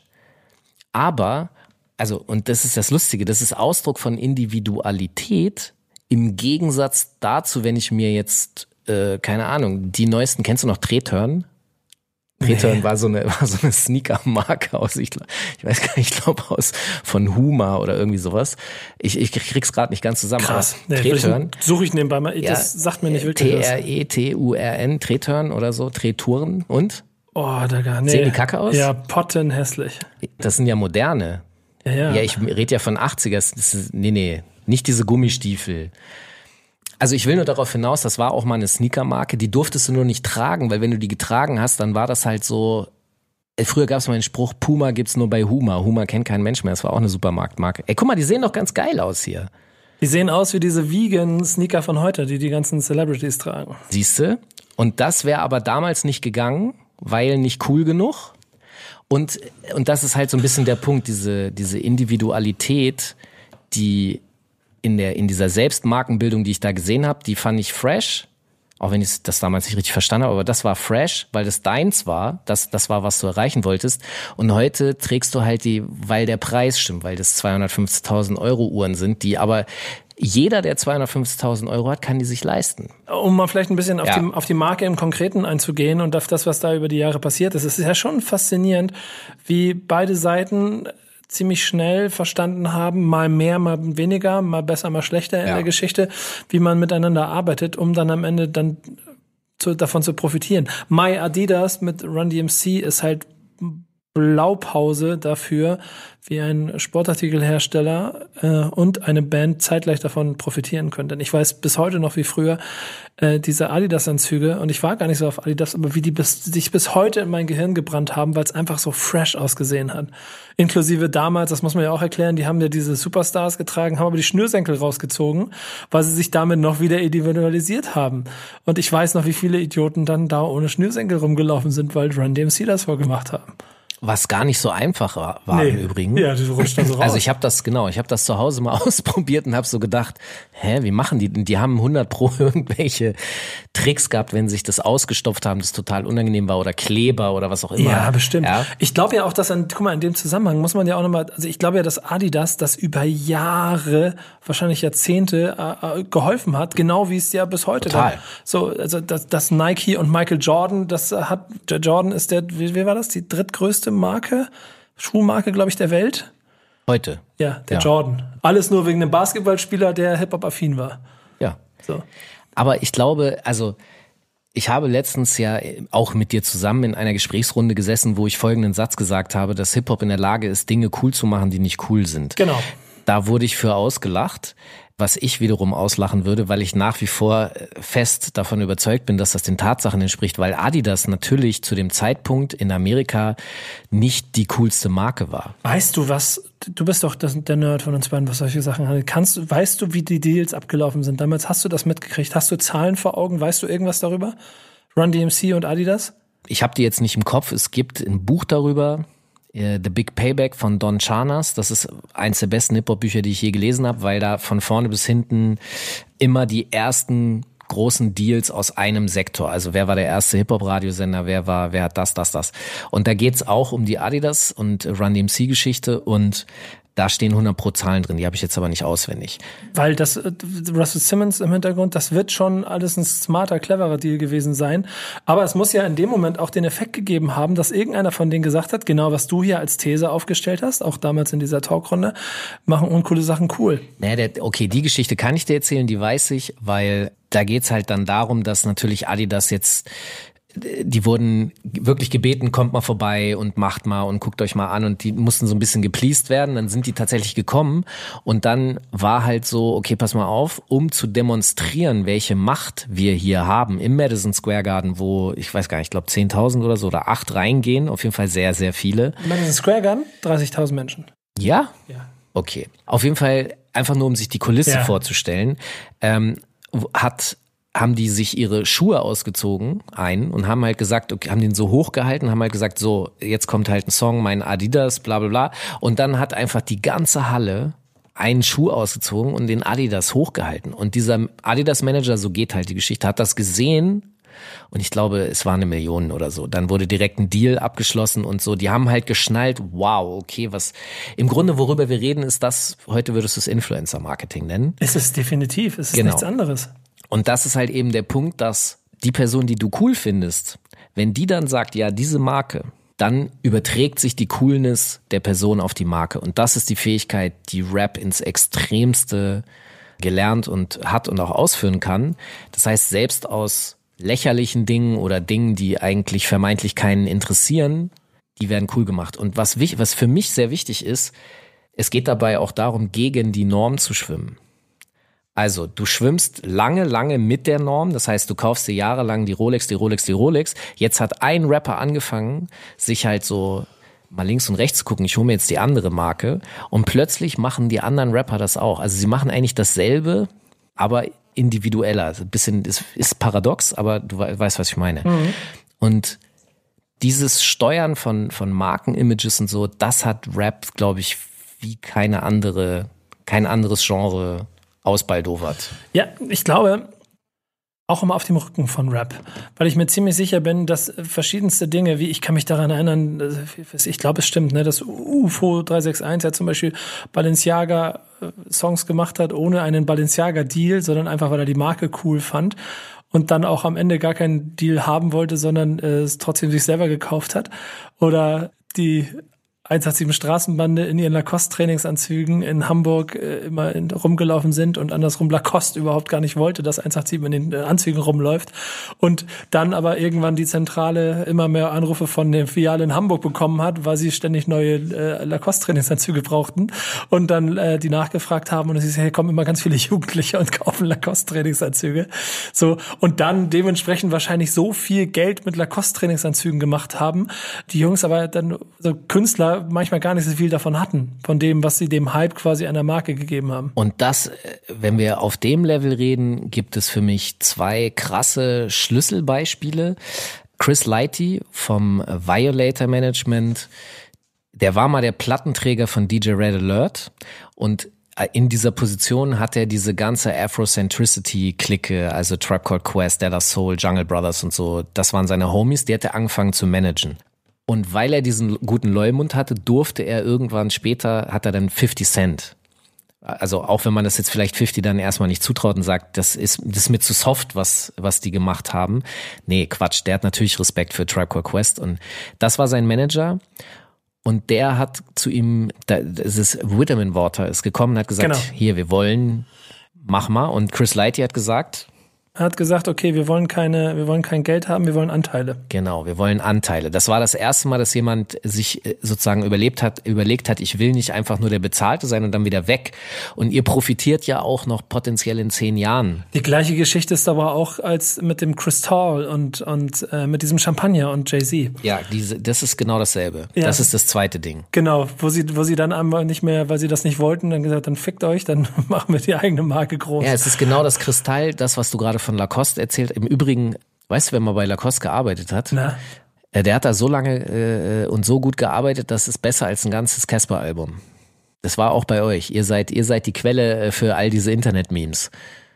Aber, also, und das ist das Lustige, das ist Ausdruck von Individualität im Gegensatz dazu, wenn ich mir jetzt, äh, keine Ahnung, die neuesten, kennst du noch Treturn? Treturn nee. war so eine, war so eine Sneaker-Marke aus, ich, ich weiß gar nicht, ich glaube aus, von Huma oder irgendwie sowas. Ich, ich krieg's gerade nicht ganz zusammen. Krass. Nee, Treturn. Suche ich nebenbei mal, das ja, sagt mir nicht wirklich was. T R E T U R N, Treturn oder so, Treturn und? Oh, da gar nicht. Sehen die kacke aus? Ja, pottenhässlich. Das sind ja moderne. Ja, ja. Ja, ich rede ja von achtziger, das ist, nee, nee, nicht diese Gummistiefel. Also ich will nur darauf hinaus, das war auch mal eine Sneakermarke, die durftest du nur nicht tragen, weil wenn du die getragen hast, dann war das halt so, früher gab es mal den Spruch, Puma gibt's nur bei Huma, Huma kennt kein Mensch mehr, das war auch eine Supermarktmarke. Ey, guck mal, die sehen doch ganz geil aus hier. Die sehen aus wie diese Vegan-Sneaker von heute, die die ganzen Celebrities tragen. Siehste? Und das wäre aber damals nicht gegangen, weil nicht cool genug. Und, und das ist halt so ein bisschen der Punkt, diese, diese Individualität, die in der, in dieser Selbstmarkenbildung, die ich da gesehen habe, die fand ich fresh. Auch wenn ich das damals nicht richtig verstanden habe, aber das war fresh, weil das deins war, das, das war, was du erreichen wolltest. Und heute trägst du halt die, weil der Preis stimmt, weil das zweihundertfünfzigtausend Euro Uhren sind, die aber jeder, der zweihundertfünfzigtausend Euro hat, kann die sich leisten. Um mal vielleicht ein bisschen auf, ja. die, auf die Marke im Konkreten einzugehen und auf das, was da über die Jahre passiert ist. Es ist ja schon faszinierend, wie beide Seiten ziemlich schnell verstanden haben, mal mehr, mal weniger, mal besser, mal schlechter in ja. der Geschichte, wie man miteinander arbeitet, um dann am Ende dann zu, davon zu profitieren. My Adidas mit Run D M C ist halt Blaupause dafür, wie ein Sportartikelhersteller äh, und eine Band zeitgleich davon profitieren können. Denn ich weiß bis heute noch, wie früher äh, diese Adidas-Anzüge, und ich war gar nicht so auf Adidas, aber wie die bis, sich bis heute in mein Gehirn gebrannt haben, weil es einfach so fresh ausgesehen hat. Inklusive damals, das muss man ja auch erklären, die haben ja diese Superstars getragen, haben aber die Schnürsenkel rausgezogen, weil sie sich damit noch wieder individualisiert haben. Und ich weiß noch, wie viele Idioten dann da ohne Schnürsenkel rumgelaufen sind, weil Run D M C das vorgemacht haben. Was gar nicht so einfach war, war Nee. im Übrigen. Ja, du rutschst dann so raus. Also ich habe das, genau, ich habe das zu Hause mal ausprobiert und habe so gedacht, hä, wie machen die denn? Die haben hundert pro irgendwelche Tricks gehabt, wenn sie sich das ausgestopft haben, das total unangenehm war oder Kleber oder was auch immer. Ja, bestimmt. Ja. Ich glaube ja auch, dass an, guck mal, in dem Zusammenhang muss man ja auch nochmal, also ich glaube ja, dass Adidas das über Jahre, wahrscheinlich Jahrzehnte äh, geholfen hat, genau wie es ja bis heute Total. dann. So, also das, das Nike und Michael Jordan, das hat, der Jordan ist der, wie, wie war das, die drittgrößte Marke, Schuhmarke, glaube ich, der Welt. Heute. Ja, der Ja. Jordan. Alles nur wegen einem Basketballspieler, der Hip-Hop-affin war. Ja. So. Aber ich glaube, also ich habe letztens ja auch mit dir zusammen in einer Gesprächsrunde gesessen, wo ich folgenden Satz gesagt habe, dass Hip-Hop in der Lage ist, Dinge cool zu machen, die nicht cool sind. Genau. Da wurde ich für ausgelacht, was ich wiederum auslachen würde, weil ich nach wie vor fest davon überzeugt bin, dass das den Tatsachen entspricht, weil Adidas natürlich zu dem Zeitpunkt in Amerika nicht die coolste Marke war. Weißt du was, du bist doch das, der Nerd von uns beiden, was solche Sachen handelt. Kannst du, weißt du, wie die Deals abgelaufen sind? Damals hast du das mitgekriegt. Hast du Zahlen vor Augen? Weißt du irgendwas darüber? Run D M C und Adidas? Ich habe die jetzt nicht im Kopf. Es gibt ein Buch darüber, The Big Payback von Don Charnas. Das ist eins der besten Hip-Hop-Bücher, die ich je gelesen habe, weil da von vorne bis hinten immer die ersten großen Deals aus einem Sektor, also wer war der erste Hip-Hop-Radiosender, wer war, wer hat das, das, das. Und da geht's auch um die Adidas und Run D M C-Geschichte und da stehen hundert pro Zahlen drin, die habe ich jetzt aber nicht auswendig. Weil das, äh, Russell Simmons im Hintergrund, das wird schon alles ein smarter, cleverer Deal gewesen sein. Aber es muss ja in dem Moment auch den Effekt gegeben haben, dass irgendeiner von denen gesagt hat, genau was du hier als These aufgestellt hast, auch damals in dieser Talkrunde, machen uncoole Sachen cool. Naja, der, okay, die Geschichte kann ich dir erzählen, die weiß ich, weil da geht's halt dann darum, dass natürlich Adidas jetzt, die wurden wirklich gebeten, kommt mal vorbei und macht mal und guckt euch mal an und die mussten so ein bisschen gepleased werden, dann sind die tatsächlich gekommen und dann war halt so, okay, pass mal auf, um zu demonstrieren, welche Macht wir hier haben im Madison Square Garden, wo, ich weiß gar nicht, ich glaube zehntausend oder so oder acht reingehen, auf jeden Fall sehr, sehr viele. Madison Square Garden, dreißigtausend Menschen. Ja? Ja. Okay. Auf jeden Fall, einfach nur um sich die Kulisse Ja. vorzustellen, ähm, hat haben die sich ihre Schuhe ausgezogen ein und haben halt gesagt, okay, haben den so hochgehalten, haben halt gesagt, so, jetzt kommt halt ein Song, mein Adidas, bla bla bla. Und dann hat einfach die ganze Halle einen Schuh ausgezogen und den Adidas hochgehalten. Und dieser Adidas-Manager, so geht halt die Geschichte, hat das gesehen und ich glaube, es war eine Million oder so. Dann wurde direkt ein Deal abgeschlossen und so. Die haben halt geschnallt, wow, okay, was, im Grunde, worüber wir reden, ist das, heute würdest du es Influencer-Marketing nennen. Es ist definitiv, es ist Genau. nichts anderes. Und das ist halt eben der Punkt, dass die Person, die du cool findest, wenn die dann sagt, ja, diese Marke, dann überträgt sich die Coolness der Person auf die Marke. Und das ist die Fähigkeit, die Rap ins Extremste gelernt und hat und auch ausführen kann. Das heißt, selbst aus lächerlichen Dingen oder Dingen, die eigentlich vermeintlich keinen interessieren, die werden cool gemacht. Und was, was für mich sehr wichtig ist, es geht dabei auch darum, gegen die Norm zu schwimmen. Also, du schwimmst lange, lange mit der Norm. Das heißt, du kaufst dir jahrelang die Rolex, die Rolex, die Rolex. Jetzt hat ein Rapper angefangen, sich halt so mal links und rechts zu gucken. Ich hole mir jetzt die andere Marke. Und plötzlich machen die anderen Rapper das auch. Also, sie machen eigentlich dasselbe, aber individueller. Also ein bisschen, ist, ist paradox, aber du weißt, was ich meine. Mhm. Und dieses Steuern von, von Markenimages und so, das hat Rap, glaube ich, wie keine andere, kein anderes Genre ausbaldowert. Ja, ich glaube, auch immer auf dem Rücken von Rap, weil ich mir ziemlich sicher bin, dass verschiedenste Dinge, wie ich kann mich daran erinnern, ich glaube, es stimmt, ne, dass U F O drei sechs eins ja zum Beispiel Balenciaga Songs gemacht hat, ohne einen Balenciaga-Deal, sondern einfach, weil er die Marke cool fand und dann auch am Ende gar keinen Deal haben wollte, sondern äh, es trotzdem sich selber gekauft hat. Oder die eins acht sieben Straßenbande in ihren Lacoste-Trainingsanzügen in Hamburg äh, immer in, rumgelaufen sind und andersrum Lacoste überhaupt gar nicht wollte, dass eins acht sieben in den Anzügen rumläuft. Und dann aber irgendwann die Zentrale immer mehr Anrufe von der Filiale in Hamburg bekommen hat, weil sie ständig neue äh, Lacoste-Trainingsanzüge brauchten und dann äh, die nachgefragt haben und es ist, hey, kommen immer ganz viele Jugendliche und kaufen Lacoste-Trainingsanzüge. So, und dann dementsprechend wahrscheinlich so viel Geld mit Lacoste-Trainingsanzügen gemacht haben, die Jungs aber dann, so Künstler, manchmal gar nicht so viel davon hatten, von dem, was sie dem Hype quasi einer Marke gegeben haben. Und das, wenn wir auf dem Level reden, gibt es für mich zwei krasse Schlüsselbeispiele. Chris Lighty vom Violator Management, der war mal der Plattenträger von D J Red Alert und in dieser Position hat er diese ganze Afrocentricity-Clique, also Tribe Called Quest, De La Soul, Jungle Brothers und so, das waren seine Homies, die hat er angefangen zu managen. Und weil er diesen guten Leumund hatte, durfte er irgendwann später, hat er dann fifty Cent. Also auch wenn man das jetzt vielleicht fifty dann erstmal nicht zutraut und sagt, das ist, das ist mir zu soft, was, was die gemacht haben. Nee, Quatsch, der hat natürlich Respekt für Tribe Called Quest und das war sein Manager. Und der hat zu ihm, das ist Widderman Water ist gekommen und hat gesagt, genau. Hier, wir wollen, mach mal. Und Chris Lighty hat gesagt, Er hat gesagt, okay, wir wollen keine, wir wollen kein Geld haben, wir wollen Anteile. Genau, wir wollen Anteile. Das war das erste Mal, dass jemand sich sozusagen überlebt hat, überlegt hat, ich will nicht einfach nur der Bezahlte sein und dann wieder weg. Und ihr profitiert ja auch noch potenziell in zehn Jahren. Die gleiche Geschichte ist aber auch als mit dem Cristal und und äh, mit diesem Champagner und Jay-Z. Ja, diese, das ist genau dasselbe. Ja. Das ist das zweite Ding. Genau, wo sie, wo sie dann einmal nicht mehr, weil sie das nicht wollten, dann gesagt, dann fickt euch, dann machen wir die eigene Marke groß. Ja, es ist genau das Kristall, das, was du gerade von Lacoste erzählt. Im Übrigen, weißt du, wer mal bei Lacoste gearbeitet hat? Na? Der hat da so lange äh, und so gut gearbeitet, das ist besser als ein ganzes Casper-Album. Das war auch bei euch. Ihr seid, ihr seid die Quelle für all diese Internet-Memes.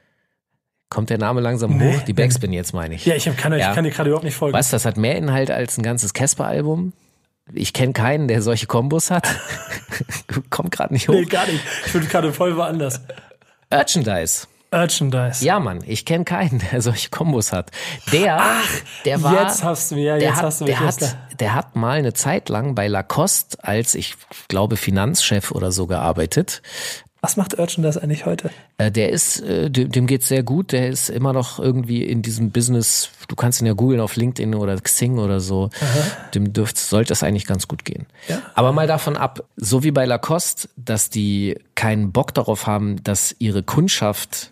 Kommt der Name langsam nee. hoch? Die Backspin jetzt, meine ich. Ja, ich kann, ja. ich kann dir gerade überhaupt nicht folgen. Weißt du, das hat mehr Inhalt als ein ganzes Casper-Album. Ich kenne keinen, der solche Kombos hat. Kommt gerade nicht hoch. Nee, gar nicht. Ich bin gerade voll woanders. Merchandise. Merchandise. Ja, Mann, ich kenne keinen, der solche Kombos hat. Der, Ach, der war, jetzt hast du mir, ja, jetzt hat, hast du mich. Der hat, der hat mal eine Zeit lang bei Lacoste als, ich glaube, Finanzchef oder so gearbeitet. Was macht Merchandise eigentlich heute? Äh, der ist, äh, dem, dem geht's sehr gut. Der ist immer noch irgendwie in diesem Business. Du kannst ihn ja googeln auf LinkedIn oder Xing oder so. Aha. Dem dürft, sollte es eigentlich ganz gut gehen. Ja. Aber mal davon ab, so wie bei Lacoste, dass die keinen Bock darauf haben, dass ihre Kundschaft,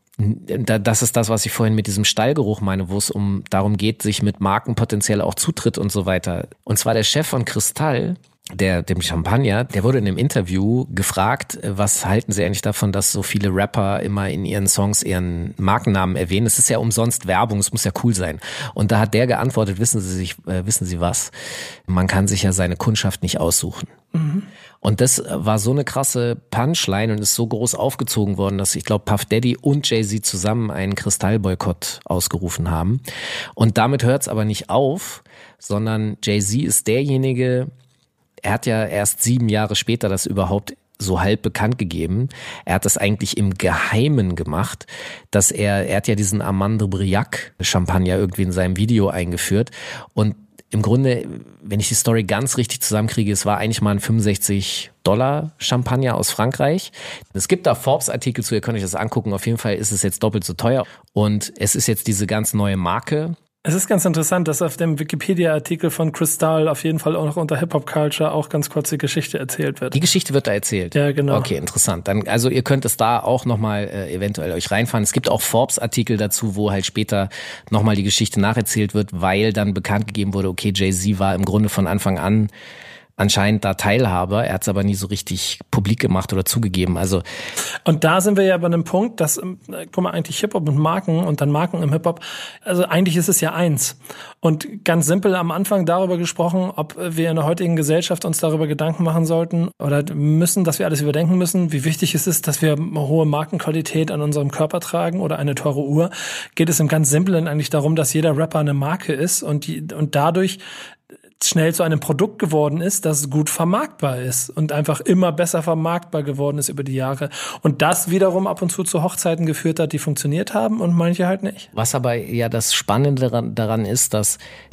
das ist das, was ich vorhin mit diesem Stallgeruch meine, wo es um darum geht, sich mit Marken potenziell auch Zutritt und so weiter. Und zwar der Chef von Cristal, der, dem Champagner, der wurde in einem Interview gefragt, was halten Sie eigentlich davon, dass so viele Rapper immer in ihren Songs ihren Markennamen erwähnen? Es ist ja umsonst Werbung, es muss ja cool sein. Und da hat der geantwortet, wissen Sie sich, äh, wissen Sie was? Man kann sich ja seine Kundschaft nicht aussuchen. Mhm. Und das war so eine krasse Punchline und ist so groß aufgezogen worden, dass ich glaube Puff Daddy und Jay-Z zusammen einen Kristallboykott ausgerufen haben. Und damit hört es aber nicht auf, sondern Jay-Z ist derjenige, er hat ja erst sieben Jahre später das überhaupt so halb bekannt gegeben. Er hat das eigentlich im Geheimen gemacht, dass er, er hat ja diesen Armand Briac Champagner irgendwie in seinem Video eingeführt und im Grunde, wenn ich die Story ganz richtig zusammenkriege, es war eigentlich mal ein fünfundsechzig Dollar Champagner aus Frankreich. Es gibt da Forbes-Artikel zu, ihr könnt euch das angucken. Auf jeden Fall ist es jetzt doppelt so teuer. Und es ist jetzt diese ganz neue Marke. Es ist ganz interessant, dass auf dem Wikipedia-Artikel von Cristal auf jeden Fall auch noch unter Hip-Hop-Culture auch ganz kurz die Geschichte erzählt wird. Die Geschichte wird da erzählt? Ja, genau. Okay, interessant. Dann, also ihr könnt es da auch nochmal äh, eventuell euch reinfahren. Es gibt auch Forbes-Artikel dazu, wo halt später nochmal die Geschichte nacherzählt wird, weil dann bekannt gegeben wurde, okay, Jay-Z war im Grunde von Anfang an anscheinend da Teilhaber, er hat es aber nie so richtig publik gemacht oder zugegeben. Also und da sind wir ja bei einem Punkt, dass, guck mal, eigentlich Hip-Hop und Marken und dann Marken im Hip-Hop, also eigentlich ist es ja eins. Und ganz simpel am Anfang darüber gesprochen, ob wir in der heutigen Gesellschaft uns darüber Gedanken machen sollten oder müssen, dass wir alles überdenken müssen, wie wichtig es ist, dass wir hohe Markenqualität an unserem Körper tragen oder eine teure Uhr, geht es im ganz Simplen eigentlich darum, dass jeder Rapper eine Marke ist und die und dadurch schnell zu einem Produkt geworden ist, das gut vermarktbar ist und einfach immer besser vermarktbar geworden ist über die Jahre. Und das wiederum ab und zu zu Hochzeiten geführt hat, die funktioniert haben und manche halt nicht. Was aber ja das Spannende daran, daran ist, dass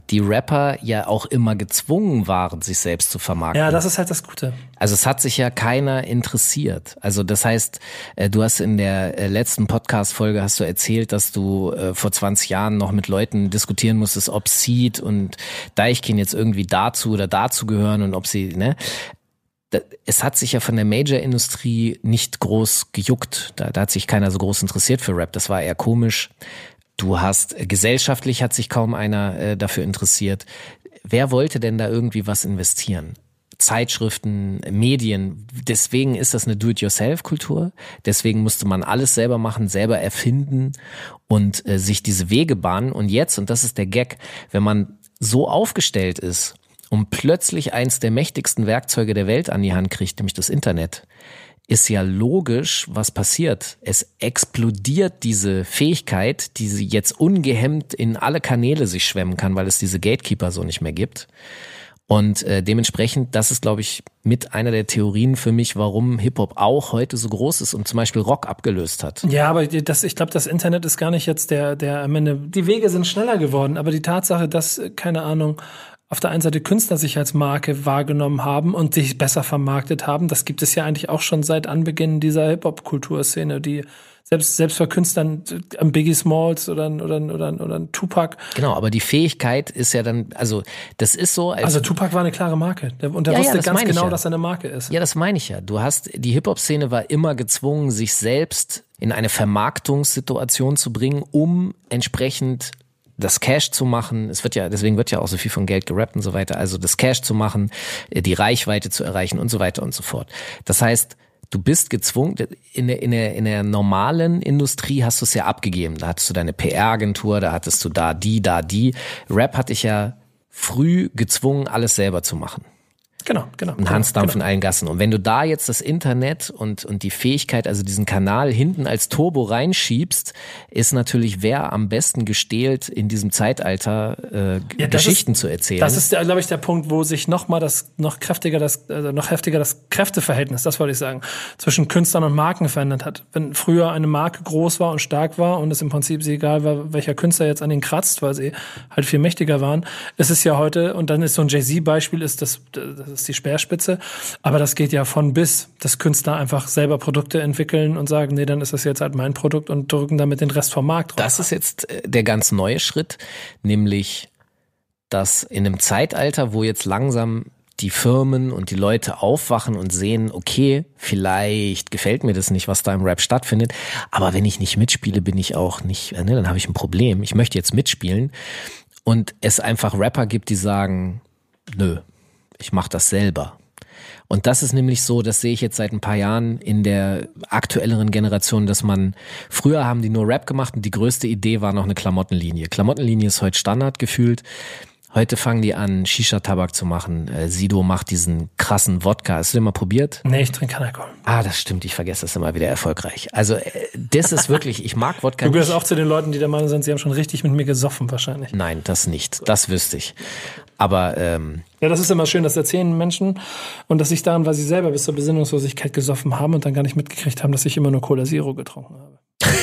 die Rapper ja auch immer gezwungen waren, sich selbst zu vermarkten. Ja, das ist halt das Gute. Also es hat sich ja keiner interessiert. Also das heißt, du hast in der letzten Podcast-Folge hast du erzählt, dass du vor zwanzig Jahren noch mit Leuten diskutieren musstest, ob Seed und Deichkind jetzt irgendwie dazu oder dazu gehören und ob sie, ne? Es hat sich ja von der Major-Industrie nicht groß gejuckt. Da, da hat sich keiner so groß interessiert für Rap. Das war eher komisch. Du hast, gesellschaftlich hat sich kaum einer äh, dafür interessiert. Wer wollte denn da irgendwie was investieren? Zeitschriften, Medien. Deswegen ist das eine Do-it-yourself-Kultur. Deswegen musste man alles selber machen, selber erfinden und äh, sich diese Wege bahnen. Und jetzt, und das ist der Gag, wenn man so aufgestellt ist und plötzlich eins der mächtigsten Werkzeuge der Welt an die Hand kriegt, nämlich das Internet, ist ja logisch, was passiert. Es explodiert diese Fähigkeit, die sie jetzt ungehemmt in alle Kanäle sich schwemmen kann, weil es diese Gatekeeper so nicht mehr gibt. Und äh, dementsprechend, das ist, glaube ich, mit einer der Theorien für mich, warum Hip-Hop auch heute so groß ist und zum Beispiel Rock abgelöst hat. Ja, aber das, ich glaube, das Internet ist gar nicht jetzt der, der am Ende, die Wege sind schneller geworden, aber die Tatsache, dass, keine Ahnung, auf der einen Seite Künstler sich als Marke wahrgenommen haben und sich besser vermarktet haben, das gibt es ja eigentlich auch schon seit Anbeginn dieser Hip-Hop-Kulturszene, die selbst selbst für Künstlern, am Biggie Smalls oder oder oder oder Tupac. Genau, aber die Fähigkeit ist ja dann, also das ist so, als also Tupac war eine klare Marke und der ja, wusste ja, ganz genau, ja. dass er eine Marke ist. Ja, das meine ich ja. Du hast, die Hip-Hop-Szene war immer gezwungen, sich selbst in eine Vermarktungssituation zu bringen, um entsprechend das Cash zu machen. Es wird ja, deswegen wird ja auch so viel von Geld gerappt und so weiter. Also das Cash zu machen, die Reichweite zu erreichen und so weiter und so fort. Das heißt, du bist gezwungen, in der, in der, in der normalen Industrie hast du es ja abgegeben. Da hattest du deine P R-Agentur, da hattest du da die, da die. Rap hat dich ja früh gezwungen, alles selber zu machen. Genau, genau. Ein Hansdampf genau. in allen Gassen. Und wenn du da jetzt das Internet und und die Fähigkeit, also diesen Kanal hinten als Turbo reinschiebst, ist natürlich, wer am besten gestählt in diesem Zeitalter äh, ja, Geschichten ist, zu erzählen. Das ist, glaube ich, der Punkt, wo sich noch mal das noch kräftiger, das also noch heftiger das Kräfteverhältnis, das wollte ich sagen, zwischen Künstlern und Marken verändert hat. Wenn früher eine Marke groß war und stark war und es im Prinzip egal war, welcher Künstler jetzt an den kratzt, weil sie halt viel mächtiger waren, ist es ja heute, und dann ist so ein Jay-Z-Beispiel, ist das, das ist die Speerspitze, aber das geht ja von bis, dass Künstler einfach selber Produkte entwickeln und sagen, nee, dann ist das jetzt halt mein Produkt und drücken damit den Rest vom Markt drauf. Das ist jetzt der ganz neue Schritt, nämlich, dass in einem Zeitalter, wo jetzt langsam die Firmen und die Leute aufwachen und sehen, okay, vielleicht gefällt mir das nicht, was da im Rap stattfindet, aber wenn ich nicht mitspiele, bin ich auch nicht, ne, dann habe ich ein Problem. Ich möchte jetzt mitspielen und es einfach Rapper gibt, die sagen, nö, ich mache das selber. Und das ist nämlich so, das sehe ich jetzt seit ein paar Jahren in der aktuelleren Generation, dass man, früher haben die nur Rap gemacht und die größte Idee war noch eine Klamottenlinie. Klamottenlinie ist heute Standard gefühlt. Heute fangen die an, Shisha-Tabak zu machen. Äh, Sido macht diesen krassen Wodka. Hast du den mal probiert? Nee, ich trinke keinen Alkohol. Ah, das stimmt. Ich vergesse das immer wieder erfolgreich. Also äh, das ist wirklich, ich mag Wodka nicht. Du gehörst nicht. auch zu den Leuten, die der Meinung sind, sie haben schon richtig mit mir gesoffen wahrscheinlich. Nein, das nicht. Das wüsste ich. Aber ähm, ja, das ist immer schön, das erzählen Menschen und dass sich daran, weil sie selber bis zur Besinnungslosigkeit gesoffen haben und dann gar nicht mitgekriegt haben, dass ich immer nur Cola Zero getrunken habe.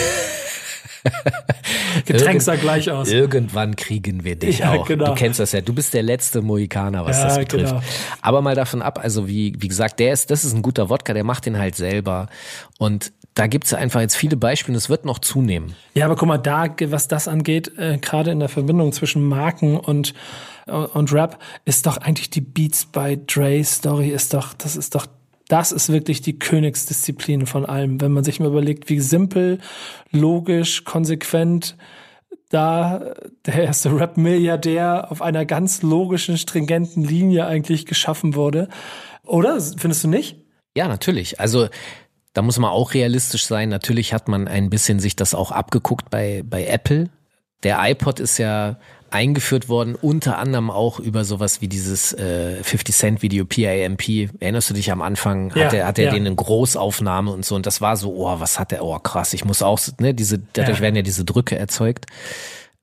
Getränk Irgend, sah gleich aus. Irgendwann kriegen wir dich ja, auch. Genau. Du kennst das ja. Du bist der letzte Mohikaner, was ja, das betrifft. Genau. Aber mal davon ab, also wie, wie gesagt, der ist, das ist ein guter Wodka, der macht den halt selber. Und da gibt's ja einfach jetzt viele Beispiele und es wird noch zunehmen. Ja, aber guck mal, da, was das angeht, äh, gerade in der Verbindung zwischen Marken und, und Rap, ist doch eigentlich die Beats by Dre Story ist doch, das ist doch Das ist wirklich die Königsdisziplin von allem, wenn man sich mal überlegt, wie simpel, logisch, konsequent da der erste Rap-Milliardär auf einer ganz logischen, stringenten Linie eigentlich geschaffen wurde. Oder? Findest du nicht? Ja, natürlich. Also da muss man auch realistisch sein. Natürlich hat man ein bisschen sich das auch abgeguckt bei, bei Apple. Der iPod ist ja eingeführt worden, unter anderem auch über sowas wie dieses äh, fifty Cent Video P I M P. Erinnerst du dich am Anfang? Ja, hat er hat er ja. den in Großaufnahme und so und das war so, oh, was hat der, oh krass, ich muss auch, ne, diese, dadurch ja. werden ja diese Drücke erzeugt.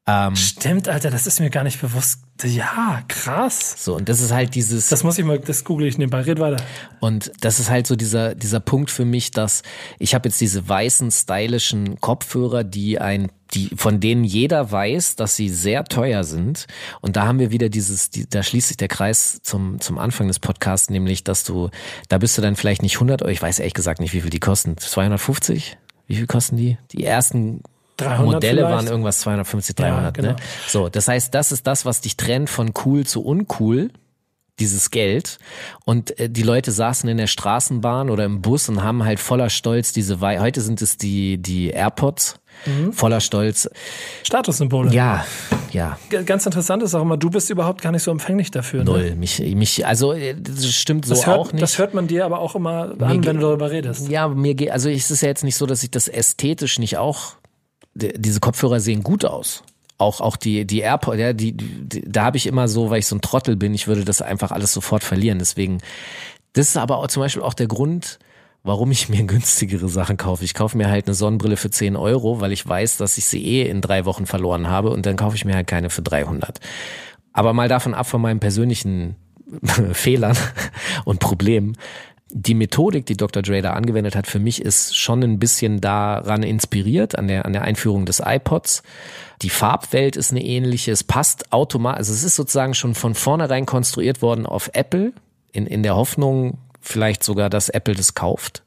Ähm, Stimmt, Alter, das ist mir gar nicht bewusst. Ja, krass. So, und das ist halt dieses... Das muss ich mal, das google ich nebenbei, red weiter. Und das ist halt so dieser dieser Punkt für mich, dass ich habe jetzt diese weißen, stylischen Kopfhörer, die ein, die von denen jeder weiß, dass sie sehr teuer sind. Und da haben wir wieder dieses, die, da schließt sich der Kreis zum zum Anfang des Podcasts, nämlich, dass du, da bist du dann vielleicht nicht hundert Euro, ich weiß ehrlich gesagt nicht, wie viel die kosten, zweihundertfünfzig? Wie viel kosten die? Die ersten Modelle vielleicht? Waren irgendwas zweihundertfünfzig, dreihundert, ja, genau. Ne? So, das heißt, das ist das, was dich trennt von cool zu uncool, dieses Geld. Und äh, die Leute saßen in der Straßenbahn oder im Bus und haben halt voller Stolz diese, Wei- heute sind es die die AirPods, mhm. voller Stolz. Statussymbole. Ja, ja. G- ganz interessant ist auch immer, du bist überhaupt gar nicht so empfänglich dafür. Null, ne? mich, mich, also das stimmt so das hört, auch nicht. Das hört man dir aber auch immer mir an, ge- wenn du darüber redest. Ja, mir geht, also es ist ja jetzt nicht so, dass ich das ästhetisch nicht auch, diese Kopfhörer sehen gut aus. Auch auch die die AirPods, ja, die, die da habe ich immer so, weil ich so ein Trottel bin, ich würde das einfach alles sofort verlieren. Deswegen, das ist aber auch zum Beispiel auch der Grund, warum ich mir günstigere Sachen kaufe. Ich kaufe mir halt eine Sonnenbrille für zehn Euro, weil ich weiß, dass ich sie eh in drei Wochen verloren habe, und dann kaufe ich mir halt keine für dreihundert. Aber mal davon ab von meinen persönlichen Fehlern und Problemen. Die Methodik, die Doktor Dre da angewendet hat, für mich ist schon ein bisschen daran inspiriert, an der, an der Einführung des iPods. Die Farbwelt ist eine ähnliche, es passt automatisch, also es ist sozusagen schon von vornherein konstruiert worden auf Apple, in, in der Hoffnung vielleicht sogar, dass Apple das kauft.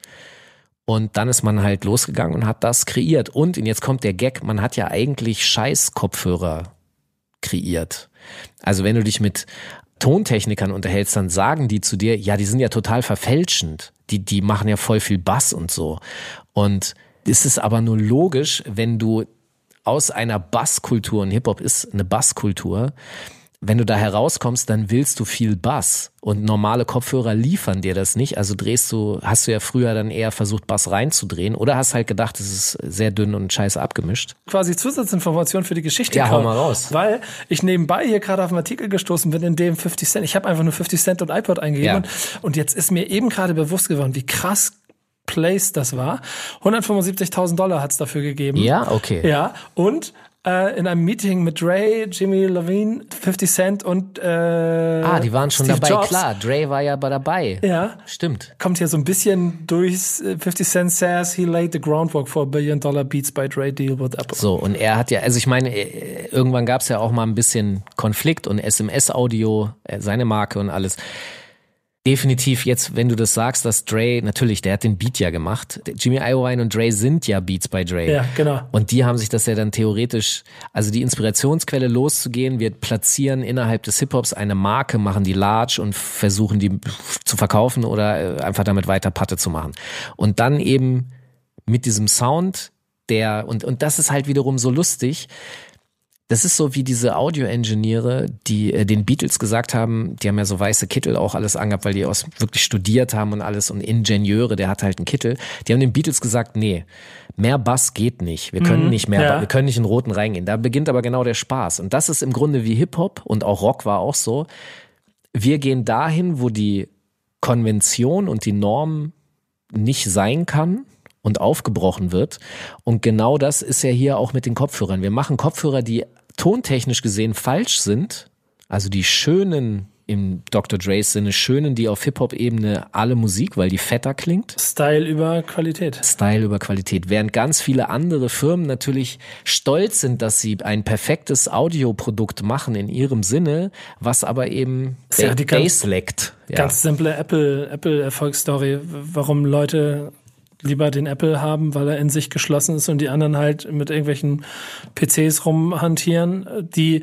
Und dann ist man halt losgegangen und hat das kreiert. Und, und jetzt kommt der Gag, man hat ja eigentlich Scheiß-Kopfhörer kreiert. Also wenn du dich mit Tontechnikern unterhältst, dann sagen die zu dir, ja, die sind ja total verfälschend. Die, die machen ja voll viel Bass und so. Und es ist aber nur logisch, wenn du aus einer Basskultur, und Hip-Hop ist eine Basskultur, wenn du da herauskommst, dann willst du viel Bass, und normale Kopfhörer liefern dir das nicht. Also drehst du, hast du ja früher dann eher versucht, Bass reinzudrehen, oder hast halt gedacht, es ist sehr dünn und scheiße abgemischt. Quasi Zusatzinformation für die Geschichte. Ja, hau mal raus. Weil ich nebenbei hier gerade auf einen Artikel gestoßen bin, in dem fifty Cent, ich habe einfach nur fifty Cent und iPod eingegeben, Ja. und, und jetzt ist mir eben gerade bewusst geworden, wie krass placed das war. hundertfünfundsiebzigtausend Dollar hat's dafür gegeben. Ja, okay. Ja, und äh, in einem Meeting mit Dre, Jimmy Iovine, fifty Cent und äh, Ah, die waren schon Steve dabei, Jobs. klar. Dre war ja aber dabei. Ja. Stimmt. Kommt hier so ein bisschen durchs äh, fifty Cent says he laid the groundwork for a billion dollar Beats by Dre deal with Apple. So, und er hat ja, also ich meine, äh, irgendwann gab es ja auch mal ein bisschen Konflikt und S M S-Audio, äh, seine Marke und alles. Definitiv jetzt, wenn du das sagst, dass Dre, natürlich, der hat den Beat ja gemacht. Jimmy Iovine und Dre sind ja Beats by Dre. Ja, genau. Und die haben sich das ja dann theoretisch, also die Inspirationsquelle loszugehen, wir platzieren innerhalb des Hip-Hops eine Marke, machen die large und versuchen die zu verkaufen oder einfach damit weiter Patte zu machen. Und dann eben mit diesem Sound, der, und, und das ist halt wiederum so lustig. Das ist so wie diese Audio-Engineere, die äh, den Beatles gesagt haben, die haben ja so weiße Kittel auch alles angehabt, weil die aus wirklich studiert haben und alles, und Ingenieure, der hat halt einen Kittel. Die haben den Beatles gesagt, nee, mehr Bass geht nicht. Wir können Mhm, nicht mehr, ja. wir können nicht in roten reingehen. Da beginnt aber genau der Spaß. Und das ist im Grunde wie Hip-Hop, und auch Rock war auch so. Wir gehen dahin, wo die Konvention und die Norm nicht sein kann und aufgebrochen wird. Und genau das ist ja hier auch mit den Kopfhörern. Wir machen Kopfhörer, die tontechnisch gesehen falsch sind, also die schönen, im Doktor Dre's Sinne, schönen, die auf Hip-Hop-Ebene alle Musik, weil die fetter klingt. Style über Qualität. Style über Qualität. Während ganz viele andere Firmen natürlich stolz sind, dass sie ein perfektes Audioprodukt machen in ihrem Sinne, was aber eben Ja, die ganz- Bass leckt. Ja. Ganz simple Apple, Apple-Erfolgsstory, warum Leute lieber den Apple haben, weil er in sich geschlossen ist und die anderen halt mit irgendwelchen P Cs rumhantieren, die,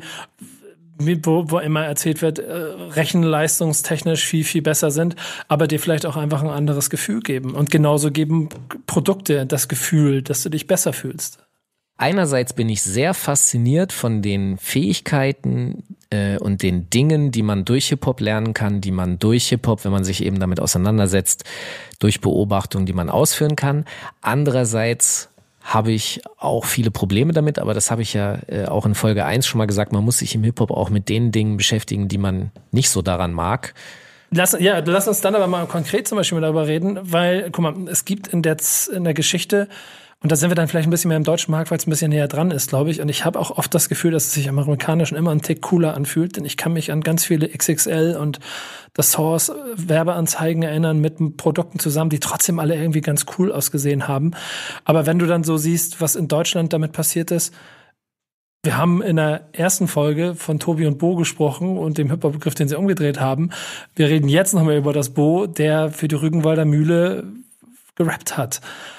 wo, wo immer erzählt wird, äh, rechenleistungstechnisch viel, viel besser sind, aber dir vielleicht auch einfach ein anderes Gefühl geben. Und genauso geben Produkte das Gefühl, dass du dich besser fühlst. Einerseits bin ich sehr fasziniert von den Fähigkeiten äh, und den Dingen, die man durch Hip-Hop lernen kann, die man durch Hip-Hop, wenn man sich eben damit auseinandersetzt, durch Beobachtung, die man ausführen kann. Andererseits habe ich auch viele Probleme damit, aber das habe ich ja äh, auch in Folge eins schon mal gesagt, man muss sich im Hip-Hop auch mit den Dingen beschäftigen, die man nicht so daran mag. Lass, ja, lass uns dann aber mal konkret zum Beispiel darüber reden, weil, guck mal, es gibt in der, in der Geschichte, Und da sind wir dann vielleicht ein bisschen mehr im deutschen Markt, weil es ein bisschen näher dran ist, glaube ich. Und ich habe auch oft das Gefühl, dass es sich am amerikanischen immer einen Tick cooler anfühlt. Denn ich kann mich an ganz viele X X L und The Source Werbeanzeigen erinnern mit Produkten zusammen, die trotzdem alle irgendwie ganz cool ausgesehen haben. Aber wenn du dann so siehst, was in Deutschland damit passiert ist, wir haben in der ersten Folge von Tobi und Bo gesprochen und dem Hip-Hop-Begriff, den sie umgedreht haben. Wir reden jetzt nochmal über das Bo, der für die Rügenwalder Mühle gerappt hat.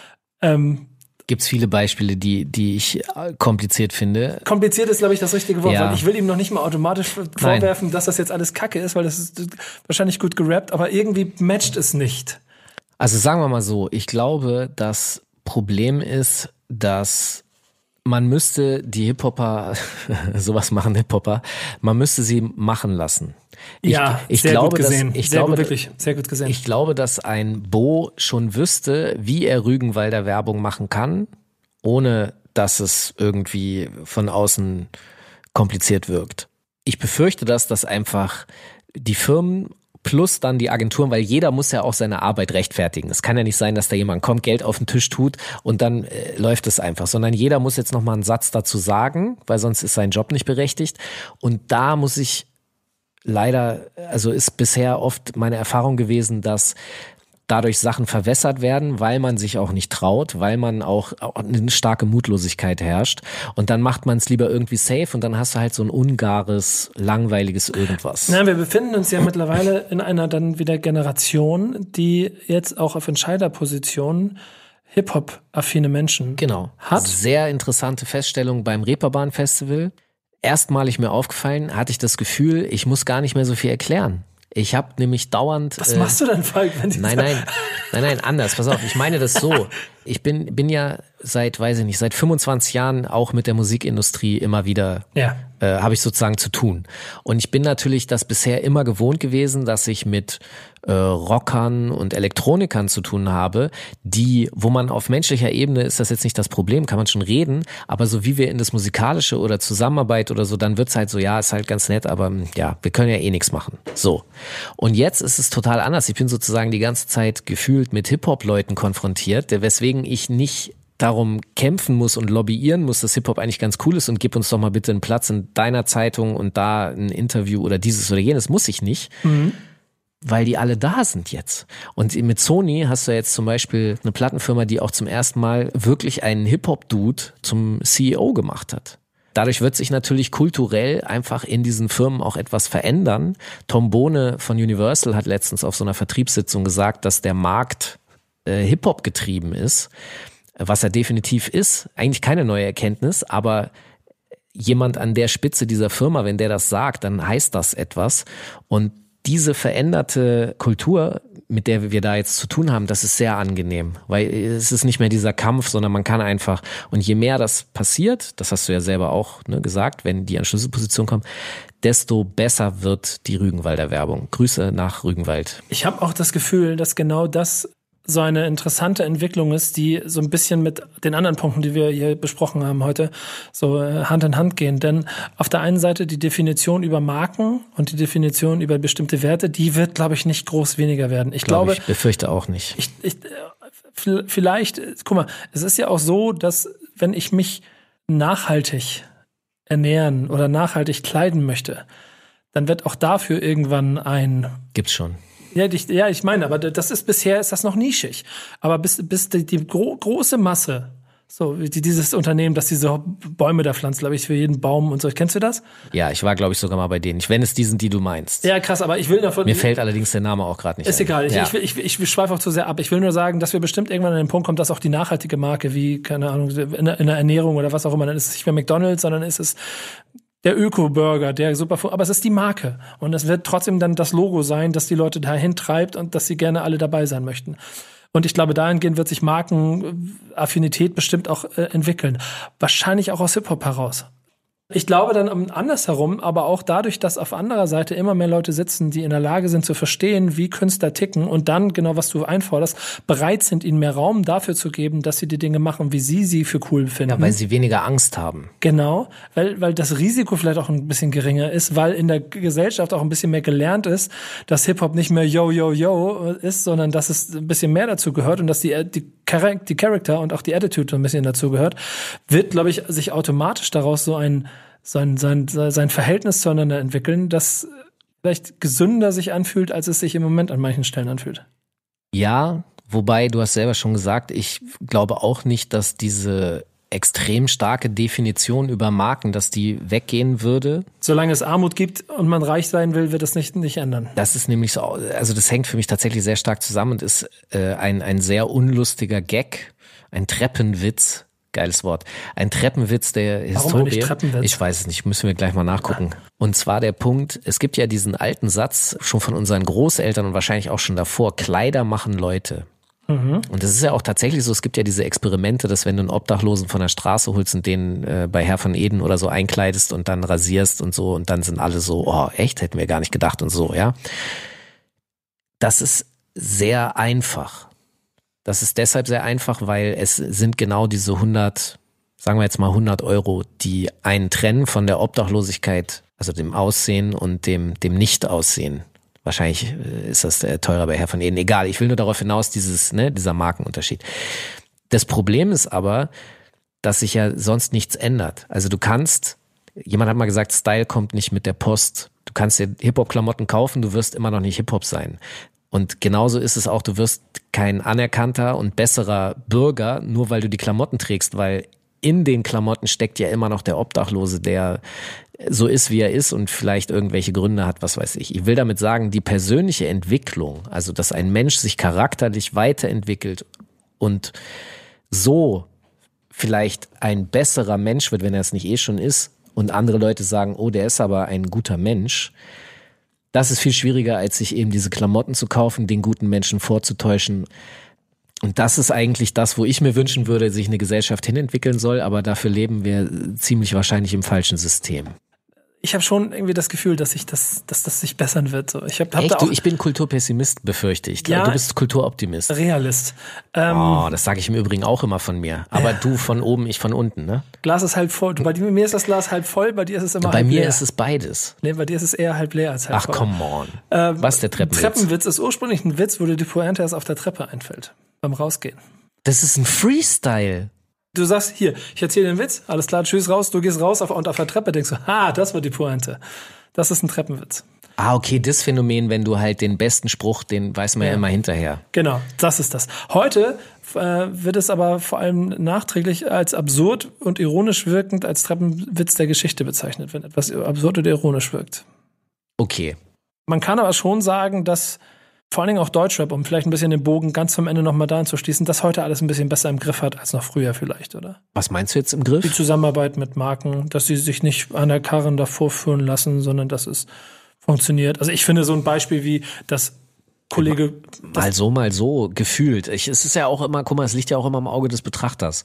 Ähm, Gibt's viele Beispiele, die die ich kompliziert finde. Kompliziert ist, glaube ich, das richtige Wort, Ja. weil ich will ihm noch nicht mal automatisch vorwerfen, Nein. dass das jetzt alles Kacke ist, weil das ist wahrscheinlich gut gerappt, aber irgendwie matcht es nicht. Also sagen wir mal so, ich glaube, das Problem ist, dass man müsste die Hip-Hopper, sowas machen Hip-Hopper, man müsste sie machen lassen. Ich, ja, ich sehr glaube, gut gesehen. Dass, ich sehr glaube, gut, wirklich, sehr gut gesehen. Ich glaube, dass ein Bo schon wüsste, wie er Rügenwalder Werbung machen kann, ohne dass es irgendwie von außen kompliziert wirkt. Ich befürchte, dass das einfach die Firmen plus dann die Agenturen, weil jeder muss ja auch seine Arbeit rechtfertigen. Es kann ja nicht sein, dass da jemand kommt, Geld auf den Tisch tut und dann äh, läuft es einfach, sondern jeder muss jetzt nochmal einen Satz dazu sagen, weil sonst ist sein Job nicht berechtigt. Und da muss ich leider, also ist bisher oft meine Erfahrung gewesen, dass dadurch Sachen verwässert werden, weil man sich auch nicht traut, weil man auch, auch eine starke Mutlosigkeit herrscht. Und dann macht man es lieber irgendwie safe und dann hast du halt so ein ungares, langweiliges Irgendwas. Na, wir befinden uns ja mittlerweile in einer dann wieder Generation, die jetzt auch auf Entscheiderpositionen Hip-Hop-affine Menschen genau. hat. Sehr interessante Feststellung beim Reeperbahn-Festival. Erstmalig mir aufgefallen, hatte ich das Gefühl, ich muss gar nicht mehr so viel erklären. Ich habe nämlich dauernd... Was machst du denn, Falk? Wenn nein, nein, nein, nein, anders. Pass auf, ich meine das so. Ich bin bin ja seit, weiß ich nicht, seit fünfundzwanzig Jahren auch mit der Musikindustrie immer wieder, ja. äh, habe ich sozusagen zu tun. Und ich bin natürlich das bisher immer gewohnt gewesen, dass ich mit äh, Rockern und Elektronikern zu tun habe, die, wo man auf menschlicher Ebene, ist das jetzt nicht das Problem, kann man schon reden, aber so wie wir in das Musikalische oder Zusammenarbeit oder so, dann wird's halt so, ja, ist halt ganz nett, aber ja, wir können ja eh nichts machen. So. Und jetzt ist es total anders. Ich bin sozusagen die ganze Zeit gefühlt mit Hip-Hop-Leuten konfrontiert, weswegen ich nicht darum kämpfen muss und lobbyieren muss, dass Hip-Hop eigentlich ganz cool ist und gib uns doch mal bitte einen Platz in deiner Zeitung und da ein Interview oder dieses oder jenes, muss ich nicht, mhm. weil die alle da sind jetzt. Und mit Sony hast du jetzt zum Beispiel eine Plattenfirma, die auch zum ersten Mal wirklich einen Hip-Hop-Dude zum C E O gemacht hat. Dadurch wird sich natürlich kulturell einfach in diesen Firmen auch etwas verändern. Tom Bohne von Universal hat letztens auf so einer Vertriebssitzung gesagt, dass der Markt äh, Hip-Hop getrieben ist, was er definitiv ist. Eigentlich keine neue Erkenntnis, aber jemand an der Spitze dieser Firma, wenn der das sagt, dann heißt das etwas. Und diese veränderte Kultur, mit der wir da jetzt zu tun haben, das ist sehr angenehm, weil es ist nicht mehr dieser Kampf, sondern man kann einfach, und je mehr das passiert, das hast du ja selber auch ne, gesagt, wenn die an Schlüsselposition kommen, desto besser wird die Rügenwalder Werbung. Grüße nach Rügenwald. Ich habe auch das Gefühl, dass genau das so eine interessante Entwicklung ist, die so ein bisschen mit den anderen Punkten, die wir hier besprochen haben heute, so Hand in Hand gehen. Denn auf der einen Seite die Definition über Marken und die Definition über bestimmte Werte, die wird, glaube ich, nicht groß weniger werden. Ich glaube, ich befürchte auch nicht. Ich, ich, vielleicht, guck mal, es ist ja auch so, dass wenn ich mich nachhaltig ernähren oder nachhaltig kleiden möchte, dann wird auch dafür irgendwann ein... Gibt's schon. Ja, ich, ja, ich meine, aber das ist bisher ist das noch nischig. Aber bis, bis die, die gro- große Masse, so die, dieses Unternehmen, das diese Bäume da pflanzt, glaube ich, für jeden Baum und so. Kennst du das? Ja, ich war, glaube ich, sogar mal bei denen. Wenn es die sind, die du meinst. Ja, krass, aber ich will davon... Mir fällt allerdings der Name auch gerade nicht Ist ein. egal, ich, ja. ich, ich, ich, ich schweife auch zu sehr ab. Ich will nur sagen, dass wir bestimmt irgendwann an den Punkt kommen, dass auch die nachhaltige Marke, wie, keine Ahnung, in der, in der Ernährung oder was auch immer, dann ist es nicht mehr McDonald's, sondern ist es der Öko-Burger, der super, aber es ist die Marke. Und es wird trotzdem dann das Logo sein, das die Leute dahin treibt und dass sie gerne alle dabei sein möchten. Und ich glaube, dahingehend wird sich Markenaffinität bestimmt auch äh, entwickeln. Wahrscheinlich auch aus Hip-Hop heraus. Ich glaube dann andersherum, aber auch dadurch, dass auf anderer Seite immer mehr Leute sitzen, die in der Lage sind zu verstehen, wie Künstler ticken und dann, genau was du einforderst, bereit sind, ihnen mehr Raum dafür zu geben, dass sie die Dinge machen, wie sie sie für cool finden. Ja, weil sie weniger Angst haben. Genau, weil, weil das Risiko vielleicht auch ein bisschen geringer ist, weil in der Gesellschaft auch ein bisschen mehr gelernt ist, dass Hip-Hop nicht mehr yo, yo, yo ist, sondern dass es ein bisschen mehr dazu gehört und dass die, die Char- die Charakter und auch die Attitude so ein bisschen dazu gehört, wird, glaube ich, sich automatisch daraus so ein sein, sein, sein Verhältnis zueinander entwickeln, das vielleicht gesünder sich anfühlt, als es sich im Moment an manchen Stellen anfühlt. Ja, wobei, du hast selber schon gesagt, ich glaube auch nicht, dass diese extrem starke Definition über Marken, dass die weggehen würde. Solange es Armut gibt und man reich sein will, wird das nicht, nicht ändern. Das ist nämlich so, also das hängt für mich tatsächlich sehr stark zusammen und ist äh, ein, ein sehr unlustiger Gag, ein Treppenwitz, geiles Wort, ein Treppenwitz der Warum Historie. eigentlich Treppenwitz? Ich weiß es nicht, müssen wir gleich mal nachgucken. Ja. Und zwar der Punkt, es gibt ja diesen alten Satz, schon von unseren Großeltern und wahrscheinlich auch schon davor, Kleider machen Leute. Mhm. Und das ist ja auch tatsächlich so, es gibt ja diese Experimente, dass wenn du einen Obdachlosen von der Straße holst und den äh, bei Herr von Eden oder so einkleidest und dann rasierst und so und dann sind alle so, oh echt, hätten wir gar nicht gedacht und so, ja. Das ist sehr einfach. Das ist deshalb sehr einfach, weil es sind genau diese hundert, sagen wir jetzt mal hundert Euro, die einen trennen von der Obdachlosigkeit, also dem Aussehen und dem, dem Nicht-Aussehen. Wahrscheinlich ist das teurer bei Herr von Eden. Egal, ich will nur darauf hinaus, dieses, ne, dieser Markenunterschied. Das Problem ist aber, dass sich ja sonst nichts ändert. Also du kannst, jemand hat mal gesagt, Style kommt nicht mit der Post. Du kannst dir Hip-Hop-Klamotten kaufen, du wirst immer noch nicht Hip-Hop sein. Und genauso ist es auch, du wirst kein anerkannter und besserer Bürger, nur weil du die Klamotten trägst, weil in den Klamotten steckt ja immer noch der Obdachlose, der so ist, wie er ist und vielleicht irgendwelche Gründe hat, was weiß ich. Ich will damit sagen, die persönliche Entwicklung, also dass ein Mensch sich charakterlich weiterentwickelt und so vielleicht ein besserer Mensch wird, wenn er es nicht eh schon ist und andere Leute sagen, oh, der ist aber ein guter Mensch, das ist viel schwieriger, als sich eben diese Klamotten zu kaufen, den guten Menschen vorzutäuschen. Und das ist eigentlich das, wo ich mir wünschen würde, sich eine Gesellschaft hinentwickeln soll, aber dafür leben wir ziemlich wahrscheinlich im falschen System. Ich habe schon irgendwie das Gefühl, dass sich das, dass das sich bessern wird. So, ich hab, hab Echt? da auch Du, ich bin Kulturpessimist, befürchte ich. Ja, du bist Kulturoptimist. Realist. Ähm, oh, das sage ich im Übrigen auch immer von mir. Aber ja. Du von oben, ich von unten, ne? Glas ist halb voll. Bei mir ist das Glas halb voll, bei dir ist es immer bei halb leer. Bei mir ist es beides. Nee, bei dir ist es eher halb leer als halb Ach, voll. Ach, come on. Ähm, Was ist der Treppenwitz? Treppenwitz ist ursprünglich ein Witz, wo dir die Pointe erst auf der Treppe einfällt. Beim Rausgehen. Das ist ein Freestyle. Du sagst, hier, ich erzähle den Witz, alles klar, tschüss, raus, du gehst raus auf, und auf der Treppe denkst du, ha, das war die Pointe. Das ist ein Treppenwitz. Ah, okay, das Phänomen, wenn du halt den besten Spruch, den weiß man ja, ja immer hinterher. Genau, das ist das. Heute äh, wird es aber vor allem nachträglich als absurd und ironisch wirkend als Treppenwitz der Geschichte bezeichnet, wenn etwas absurd oder ironisch wirkt. Okay. Man kann aber schon sagen, dass vor allen Dingen auch Deutschrap, um vielleicht ein bisschen den Bogen ganz zum Ende nochmal da anzuschließen, das heute alles ein bisschen besser im Griff hat als noch früher vielleicht, oder? Was meinst du jetzt im Griff? Die Zusammenarbeit mit Marken, dass sie sich nicht an der Karren davor führen lassen, sondern dass es funktioniert. Also ich finde so ein Beispiel wie das Kollege... Mal, mal so, mal so, gefühlt. Ich, es ist ja auch immer, guck mal, es liegt ja auch immer im Auge des Betrachters.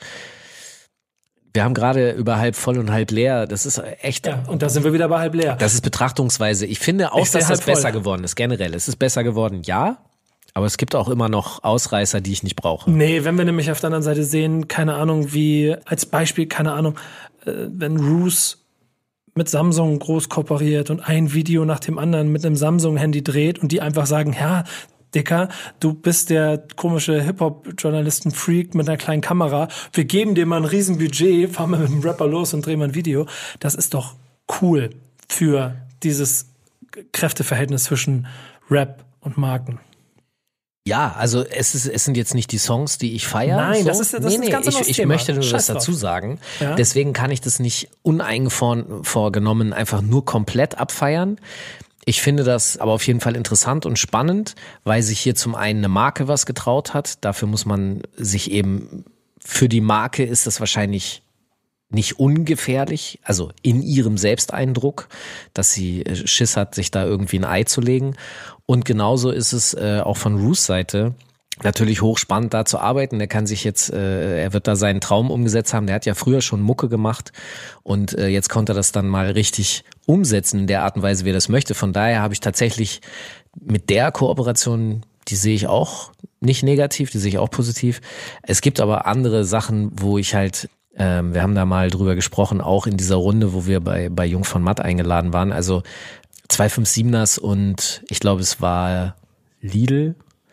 Wir haben gerade über halb voll und halb leer, das ist echt... Ja, und da sind wir wieder bei halb leer. Das ist Betrachtungsweise. Ich finde auch, ich dass das besser geworden ist, generell. Es ist besser geworden, ja, aber es gibt auch immer noch Ausreißer, die ich nicht brauche. Nee, wenn wir nämlich auf der anderen Seite sehen, keine Ahnung, wie, als Beispiel, keine Ahnung, äh, wenn Roos mit Samsung groß kooperiert und ein Video nach dem anderen mit einem Samsung-Handy dreht und die einfach sagen, ja, Dicker, du bist der komische Hip-Hop-Journalisten-Freak mit einer kleinen Kamera. Wir geben dir mal ein Riesenbudget, fahren wir mit dem Rapper los und drehen mal ein Video. Das ist doch cool für dieses Kräfteverhältnis zwischen Rap und Marken. Ja, also es ist, es sind jetzt nicht die Songs, die ich feiere. Nein, so. das ist, das nee, ist ein nee, ganz anderes ich, ich Thema. möchte nur Scheiß das drauf. dazu sagen. Ja? Deswegen kann ich das nicht uneingevorgenommen einfach nur komplett abfeiern. Ich finde das aber auf jeden Fall interessant und spannend, weil sich hier zum einen eine Marke was getraut hat. Dafür muss man sich eben, für die Marke ist das wahrscheinlich nicht ungefährlich, also in ihrem Selbsteindruck, dass sie Schiss hat, sich da irgendwie ein Ei zu legen. Und genauso ist es äh, auch von Roos Seite natürlich hochspannend, da zu arbeiten. Der kann sich jetzt, äh, er wird da seinen Traum umgesetzt haben. Der hat ja früher schon Mucke gemacht und äh, jetzt konnte er das dann mal richtig umsetzen in der Art und Weise, wie er das möchte. Von daher habe ich tatsächlich mit der Kooperation, die sehe ich auch nicht negativ, die sehe ich auch positiv. Es gibt aber andere Sachen, wo ich halt, ähm, wir haben da mal drüber gesprochen, auch in dieser Runde, wo wir bei bei Jung von Matt eingeladen waren. Also zwei fünf siebeners und ich glaube, es war Lidl,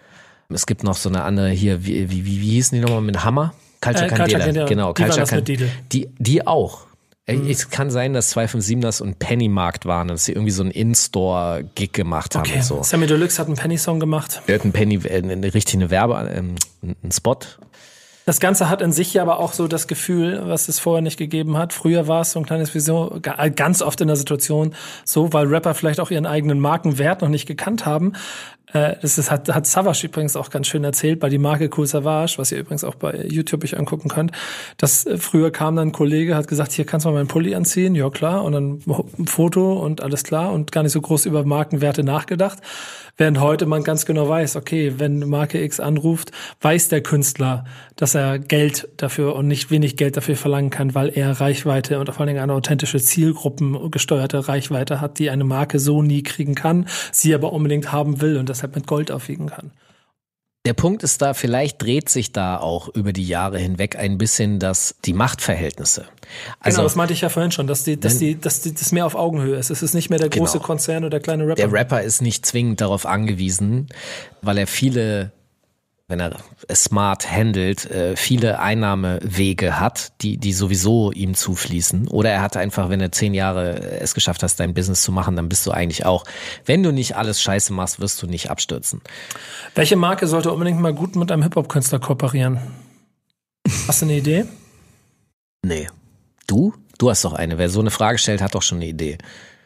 Es gibt noch so eine andere hier, wie, wie, wie, wie hießen die nochmal mit Hammer? Culture Äh, Candela. Culture Candela. Genau, Die waren Culture das mit Can- Lidl. Die, die auch. Es kann sein, dass zwei fünf sieben das und Pennymarkt waren, dass sie irgendwie so einen In-Store-Gig gemacht haben. Okay. Und so. Sammy Deluxe hat einen Penny-Song gemacht. Er hat einen Penny, äh, eine, richtig eine Werbe, ähm, einen Spot. Das Ganze hat in sich ja aber auch so das Gefühl, was es vorher nicht gegeben hat. Früher war es so ein kleines Vision, ganz oft in der Situation so, weil Rapper vielleicht auch ihren eigenen Markenwert noch nicht gekannt haben. Äh, das ist, hat, hat Savage übrigens auch ganz schön erzählt, bei die Marke Cool Savage, was ihr übrigens auch bei YouTube euch angucken könnt, dass äh, früher kam dann ein Kollege, hat gesagt, hier kannst du mal meinen Pulli anziehen, ja klar, und dann ein Foto und alles klar und gar nicht so groß über Markenwerte nachgedacht. Während heute man ganz genau weiß, okay, wenn Marke X anruft, weiß der Künstler, dass er Geld dafür und nicht wenig Geld dafür verlangen kann, weil er Reichweite und vor allen Dingen eine authentische zielgruppengesteuerte Reichweite hat, die eine Marke so nie kriegen kann, sie aber unbedingt haben will und deshalb mit Gold aufwiegen kann. Der Punkt ist da, vielleicht dreht sich da auch über die Jahre hinweg ein bisschen das, die Machtverhältnisse. Also, genau, das meinte ich ja vorhin schon, dass die, dass die, dass die, das mehr auf Augenhöhe ist. Es ist nicht mehr der Genau. große Konzern oder der kleine Rapper. Der Rapper ist nicht zwingend darauf angewiesen, weil er viele, wenn er es smart handelt, äh, viele Einnahmewege hat, die, die sowieso ihm zufließen. Oder er hat einfach, wenn du zehn Jahre es geschafft hast, dein Business zu machen, dann bist du eigentlich auch, wenn du nicht alles scheiße machst, wirst du nicht abstürzen. Welche Marke sollte unbedingt mal gut mit einem Hip-Hop-Künstler kooperieren? Hast du eine Idee? Nee. Du? Du hast doch eine. Wer so eine Frage stellt, hat doch schon eine Idee.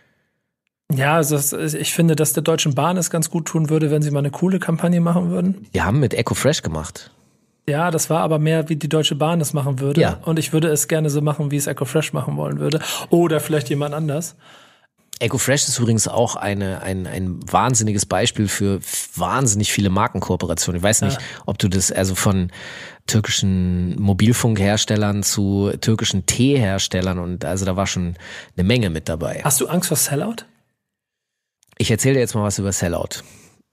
Ja, also das, ich finde, dass der Deutschen Bahn es ganz gut tun würde, wenn sie mal eine coole Kampagne machen würden. Die haben mit Echo Fresh gemacht. Ja, das war aber mehr, wie die Deutsche Bahn es machen würde. Ja. Und ich würde es gerne so machen, wie es Echo Fresh machen wollen würde. Oder vielleicht jemand anders. Echo Fresh ist übrigens auch eine, ein, ein wahnsinniges Beispiel für wahnsinnig viele Markenkooperationen. Ich weiß nicht, ja. ob du das also von türkischen Mobilfunkherstellern zu türkischen Teeherstellern und also da war schon eine Menge mit dabei. Hast du Angst vor Sellout? Ich erzähle dir jetzt mal was über Sellout.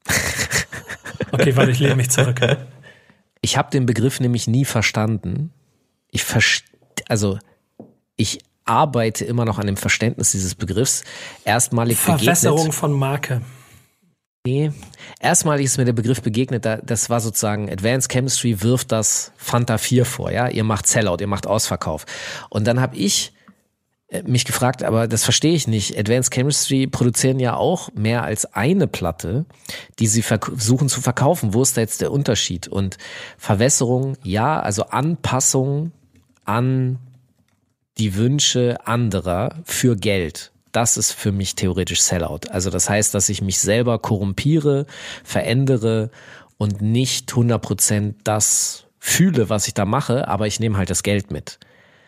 Okay, warte, ich lehne mich zurück. Ich habe den Begriff nämlich nie verstanden. Ich verste, also ich arbeite immer noch an dem Verständnis dieses Begriffs. Erstmalig Verwässerung begegnet, von Marke. Nee, erstmalig ist mir der Begriff begegnet, das war sozusagen Advanced Chemistry wirft das Fanta vier vor, ja, ihr macht Sellout, ihr macht Ausverkauf. Und dann habe ich mich gefragt, aber das verstehe ich nicht. Advanced Chemistry produzieren ja auch mehr als eine Platte, die sie versuchen zu verkaufen. Wo ist da jetzt der Unterschied? Und Verwässerung, ja, also Anpassung an die Wünsche anderer für Geld. Das ist für mich theoretisch Sellout. Also das heißt, dass ich mich selber korrumpiere, verändere und nicht hundert Prozent das fühle, was ich da mache, aber ich nehme halt das Geld mit.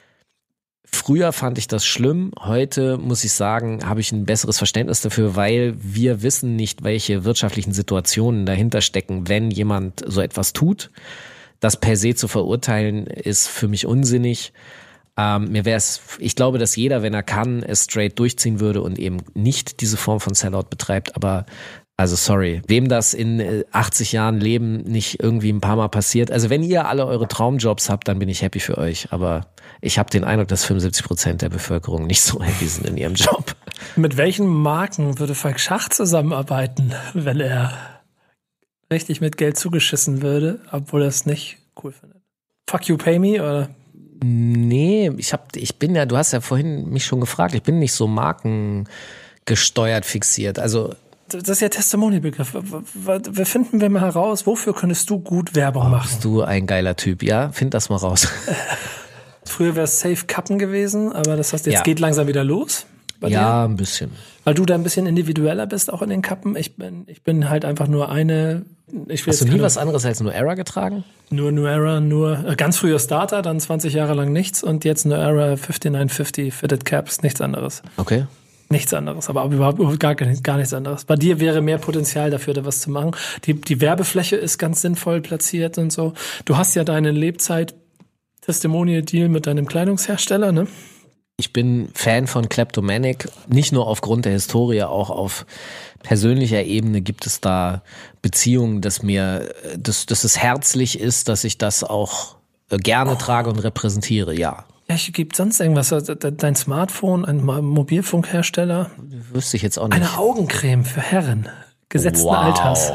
Früher fand ich das schlimm, heute muss ich sagen, habe ich ein besseres Verständnis dafür, weil wir wissen nicht, welche wirtschaftlichen Situationen dahinter stecken, wenn jemand so etwas tut. Das per se zu verurteilen ist für mich unsinnig. Ähm, mir wäre es, ich glaube, dass jeder, wenn er kann, es straight durchziehen würde und eben nicht diese Form von Sellout betreibt, aber also sorry, wem das in achtzig Jahren Leben nicht irgendwie ein paar Mal passiert. Also wenn ihr alle eure Traumjobs habt, dann bin ich happy für euch. Aber ich habe den Eindruck, dass fünfundsiebzig Prozent der Bevölkerung nicht so happy sind in ihrem Job. Mit welchen Marken würde Falk Schacht zusammenarbeiten, wenn er richtig mit Geld zugeschissen würde, obwohl er es nicht cool findet? Fuck you, pay me, oder? Nee, ich hab, ich bin ja, du hast ja vorhin mich schon gefragt, ich bin nicht so markengesteuert fixiert. Also das ist ja Testimonial-Begriff. Wir finden wir mal heraus, wofür könntest du gut Werbung machen? Bist du ein geiler Typ, ja? Find das mal raus. Früher wäre es Safe Kappen gewesen, aber das heißt, jetzt ja. geht langsam wieder los. Bei ja, dir? Ein bisschen. Weil du da ein bisschen individueller bist, auch in den Kappen. Ich bin, ich bin halt einfach nur eine. Ich will Hast du jetzt nie keine, was anderes als nur Era getragen? Nur New Era, nur äh, ganz früher Starter, dann zwanzig Jahre lang nichts und jetzt New Era fünfundneunzig fünfzig Fitted Caps, nichts anderes. Okay. Nichts anderes, aber überhaupt gar, gar nichts anderes. Bei dir wäre mehr Potenzial dafür, da was zu machen. Die, die Werbefläche ist ganz sinnvoll platziert und so. Du hast ja deine Lebzeit-Testimonial-Deal mit deinem Kleidungshersteller, ne? Ich bin Fan von Kleptomanic, nicht nur aufgrund der Historie, auch auf persönlicher Ebene gibt es da Beziehungen, dass mir, dass, dass es herzlich ist, dass ich das auch gerne oh. trage und repräsentiere, ja. Ja, gibt sonst irgendwas? Dein Smartphone, ein Mobilfunkhersteller? Wüsste ich jetzt auch nicht. Eine Augencreme für Herren gesetzten wow. Alters.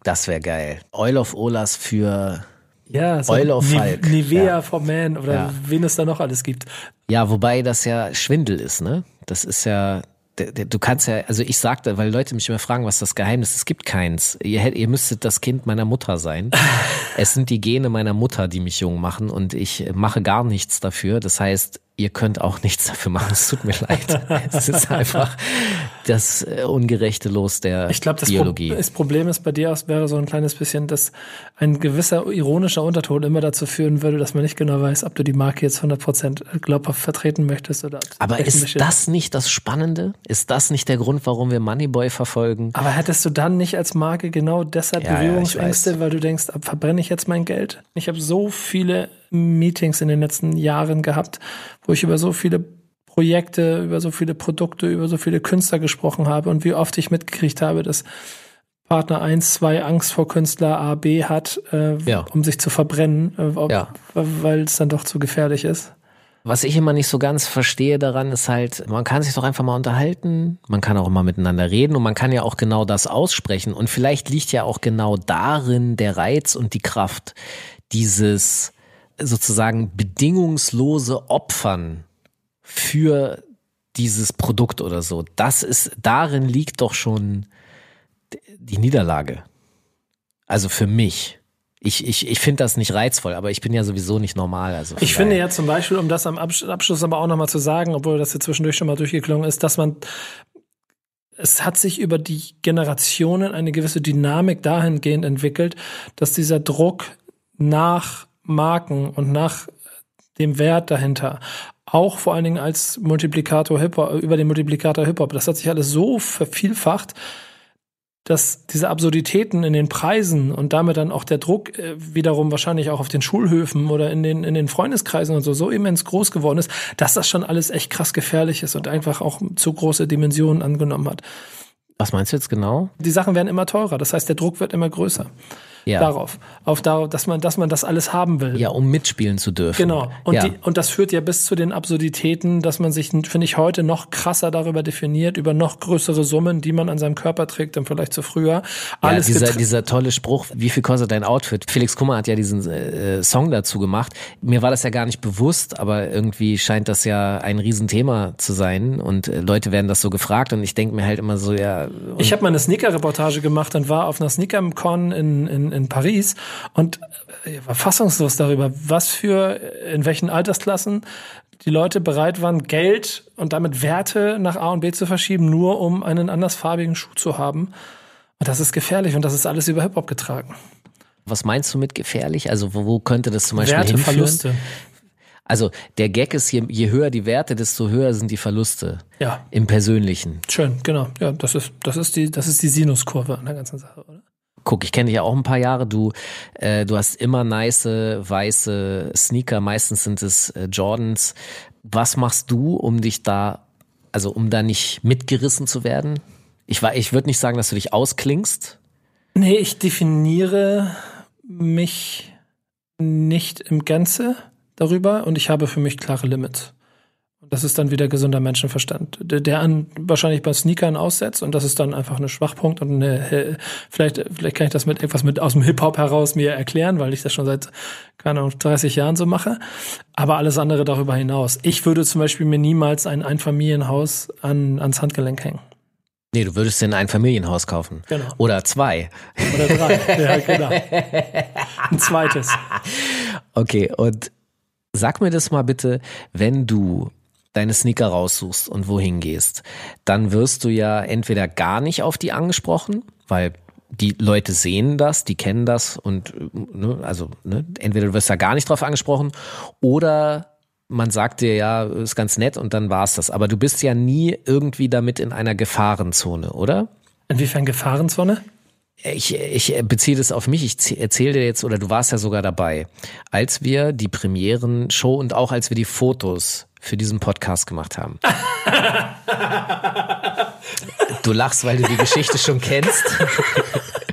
Das wäre geil. Oil of Olas für Ja, so Oil of Falk. Nivea ja. for Man oder ja. wen es da noch alles gibt. Ja, wobei das ja Schwindel ist, ne? Das ist ja, du kannst ja, also ich sagte, weil Leute mich immer fragen, was das Geheimnis ist, es gibt keins. Ihr, hätt, ihr müsstet das Kind meiner Mutter sein. Es sind die Gene meiner Mutter, die mich jung machen und ich mache gar nichts dafür. Das heißt, ihr könnt auch nichts dafür machen. Es tut mir leid. Es ist einfach das ungerechte Los der ich glaub, das Biologie. Pro- das Problem ist bei dir aus wäre so ein kleines bisschen, dass ein gewisser ironischer Unterton immer dazu führen würde, dass man nicht genau weiß, ob du die Marke jetzt hundert Prozent glaubhaft vertreten möchtest oder ob Aber ist das nicht das Spannende? Ist das nicht der Grund, warum wir Moneyboy verfolgen? Aber hättest du dann nicht als Marke genau deshalb Ja, Berührungsängste, ja, weil du denkst, ab, verbrenne ich jetzt mein Geld? Ich habe so viele Meetings in den letzten Jahren gehabt, wo ich über so viele Projekte, über so viele Produkte, über so viele Künstler gesprochen habe und wie oft ich mitgekriegt habe, dass Partner eins, zwei Angst vor Künstler A, B hat, äh, Ja. um sich zu verbrennen, äh, ob, Ja. weil es dann doch zu gefährlich ist. Was ich immer nicht so ganz verstehe daran, ist halt, man kann sich doch einfach mal unterhalten, man kann auch immer miteinander reden und man kann ja auch genau das aussprechen. Und vielleicht liegt ja auch genau darin der Reiz und die Kraft, dieses sozusagen bedingungslose Opfern für dieses Produkt oder so. Das ist, darin liegt doch schon die Niederlage. Also für mich. Ich, ich, ich finde das nicht reizvoll, aber ich bin ja sowieso nicht normal. Also Ich finde ja zum Beispiel, um das am Abschluss aber auch nochmal zu sagen, obwohl das jetzt zwischendurch schon mal durchgeklungen ist, dass man, es hat sich über die Generationen eine gewisse Dynamik dahingehend entwickelt, dass dieser Druck nach Marken und nach dem Wert dahinter, auch vor allen Dingen als Multiplikator Hip-Hop, über den Multiplikator Hip-Hop, das hat sich alles so vervielfacht, dass diese Absurditäten in den Preisen und damit dann auch der Druck äh, wiederum wahrscheinlich auch auf den Schulhöfen oder in den in den Freundeskreisen und so so immens groß geworden ist, dass das schon alles echt krass gefährlich ist und einfach auch zu große Dimensionen angenommen hat. Was meinst du jetzt genau? Die Sachen werden immer teurer, das heißt, der Druck wird immer größer. Ja. Darauf, auf darauf, dass man, dass man das alles haben will. Ja, um mitspielen zu dürfen. Genau. Und, ja. die, und das führt ja bis zu den Absurditäten, dass man sich, finde ich, heute noch krasser darüber definiert, über noch größere Summen, die man an seinem Körper trägt, dann vielleicht zu früher. Alles ja, dieser, getr- dieser tolle Spruch, wie viel kostet dein Outfit? Felix Kummer hat ja diesen äh, Song dazu gemacht. Mir war das ja gar nicht bewusst, aber irgendwie scheint das ja ein Riesenthema zu sein und äh, Leute werden das so gefragt und ich denke mir halt immer so, ja. Ich habe mal eine Sneaker-Reportage gemacht und war auf einer Sneaker-Con in, in, in Paris und war fassungslos darüber, was für, in welchen Altersklassen die Leute bereit waren, Geld und damit Werte nach A und B zu verschieben, nur um einen andersfarbigen Schuh zu haben. Und das ist gefährlich und das ist alles über Hip-Hop getragen. Was meinst du mit gefährlich? Also wo, wo könnte das zum Beispiel hinführen? Werteverluste. Also der Gag ist, je, je höher die Werte, desto höher sind die Verluste. Ja. Im Persönlichen. Schön, genau. Ja, das ist, das ist die, das ist die Sinuskurve an der ganzen Sache, oder? Guck, ich kenne dich ja auch ein paar Jahre. Du, äh, du hast immer nice weiße Sneaker. Meistens sind es äh, Jordans. Was machst du, um dich da, also um da nicht mitgerissen zu werden? Ich war, ich würde nicht sagen, dass du dich ausklingst. Nee, ich definiere mich nicht im Ganze darüber und ich habe für mich klare Limits. Und das ist dann wieder gesunder Menschenverstand, der, der an wahrscheinlich bei Sneakern aussetzt und das ist dann einfach ein Schwachpunkt und eine, vielleicht, vielleicht kann ich das mit etwas mit aus dem Hip-Hop heraus mir erklären, weil ich das schon seit, keine Ahnung, dreißig Jahren so mache. Aber alles andere darüber hinaus. Ich würde zum Beispiel mir niemals ein Einfamilienhaus an, ans Handgelenk hängen. Nee, du würdest dir ein Einfamilienhaus kaufen. Genau. Oder zwei. Oder drei. Ja, genau. Ein zweites. Okay, und sag mir das mal bitte, wenn du deine Sneaker raussuchst und wohin gehst, dann wirst du ja entweder gar nicht auf die angesprochen, weil die Leute sehen das, die kennen das und ne, also ne, entweder du wirst da gar nicht drauf angesprochen oder man sagt dir, ja, ist ganz nett und dann war's das. Aber du bist ja nie irgendwie damit in einer Gefahrenzone, oder? Inwiefern Gefahrenzone? Ich, ich beziehe das auf mich, ich erzähle dir jetzt, oder du warst ja sogar dabei, als wir die Premieren-Show und auch als wir die Fotos für diesen Podcast gemacht haben. Du lachst, weil du die Geschichte schon kennst.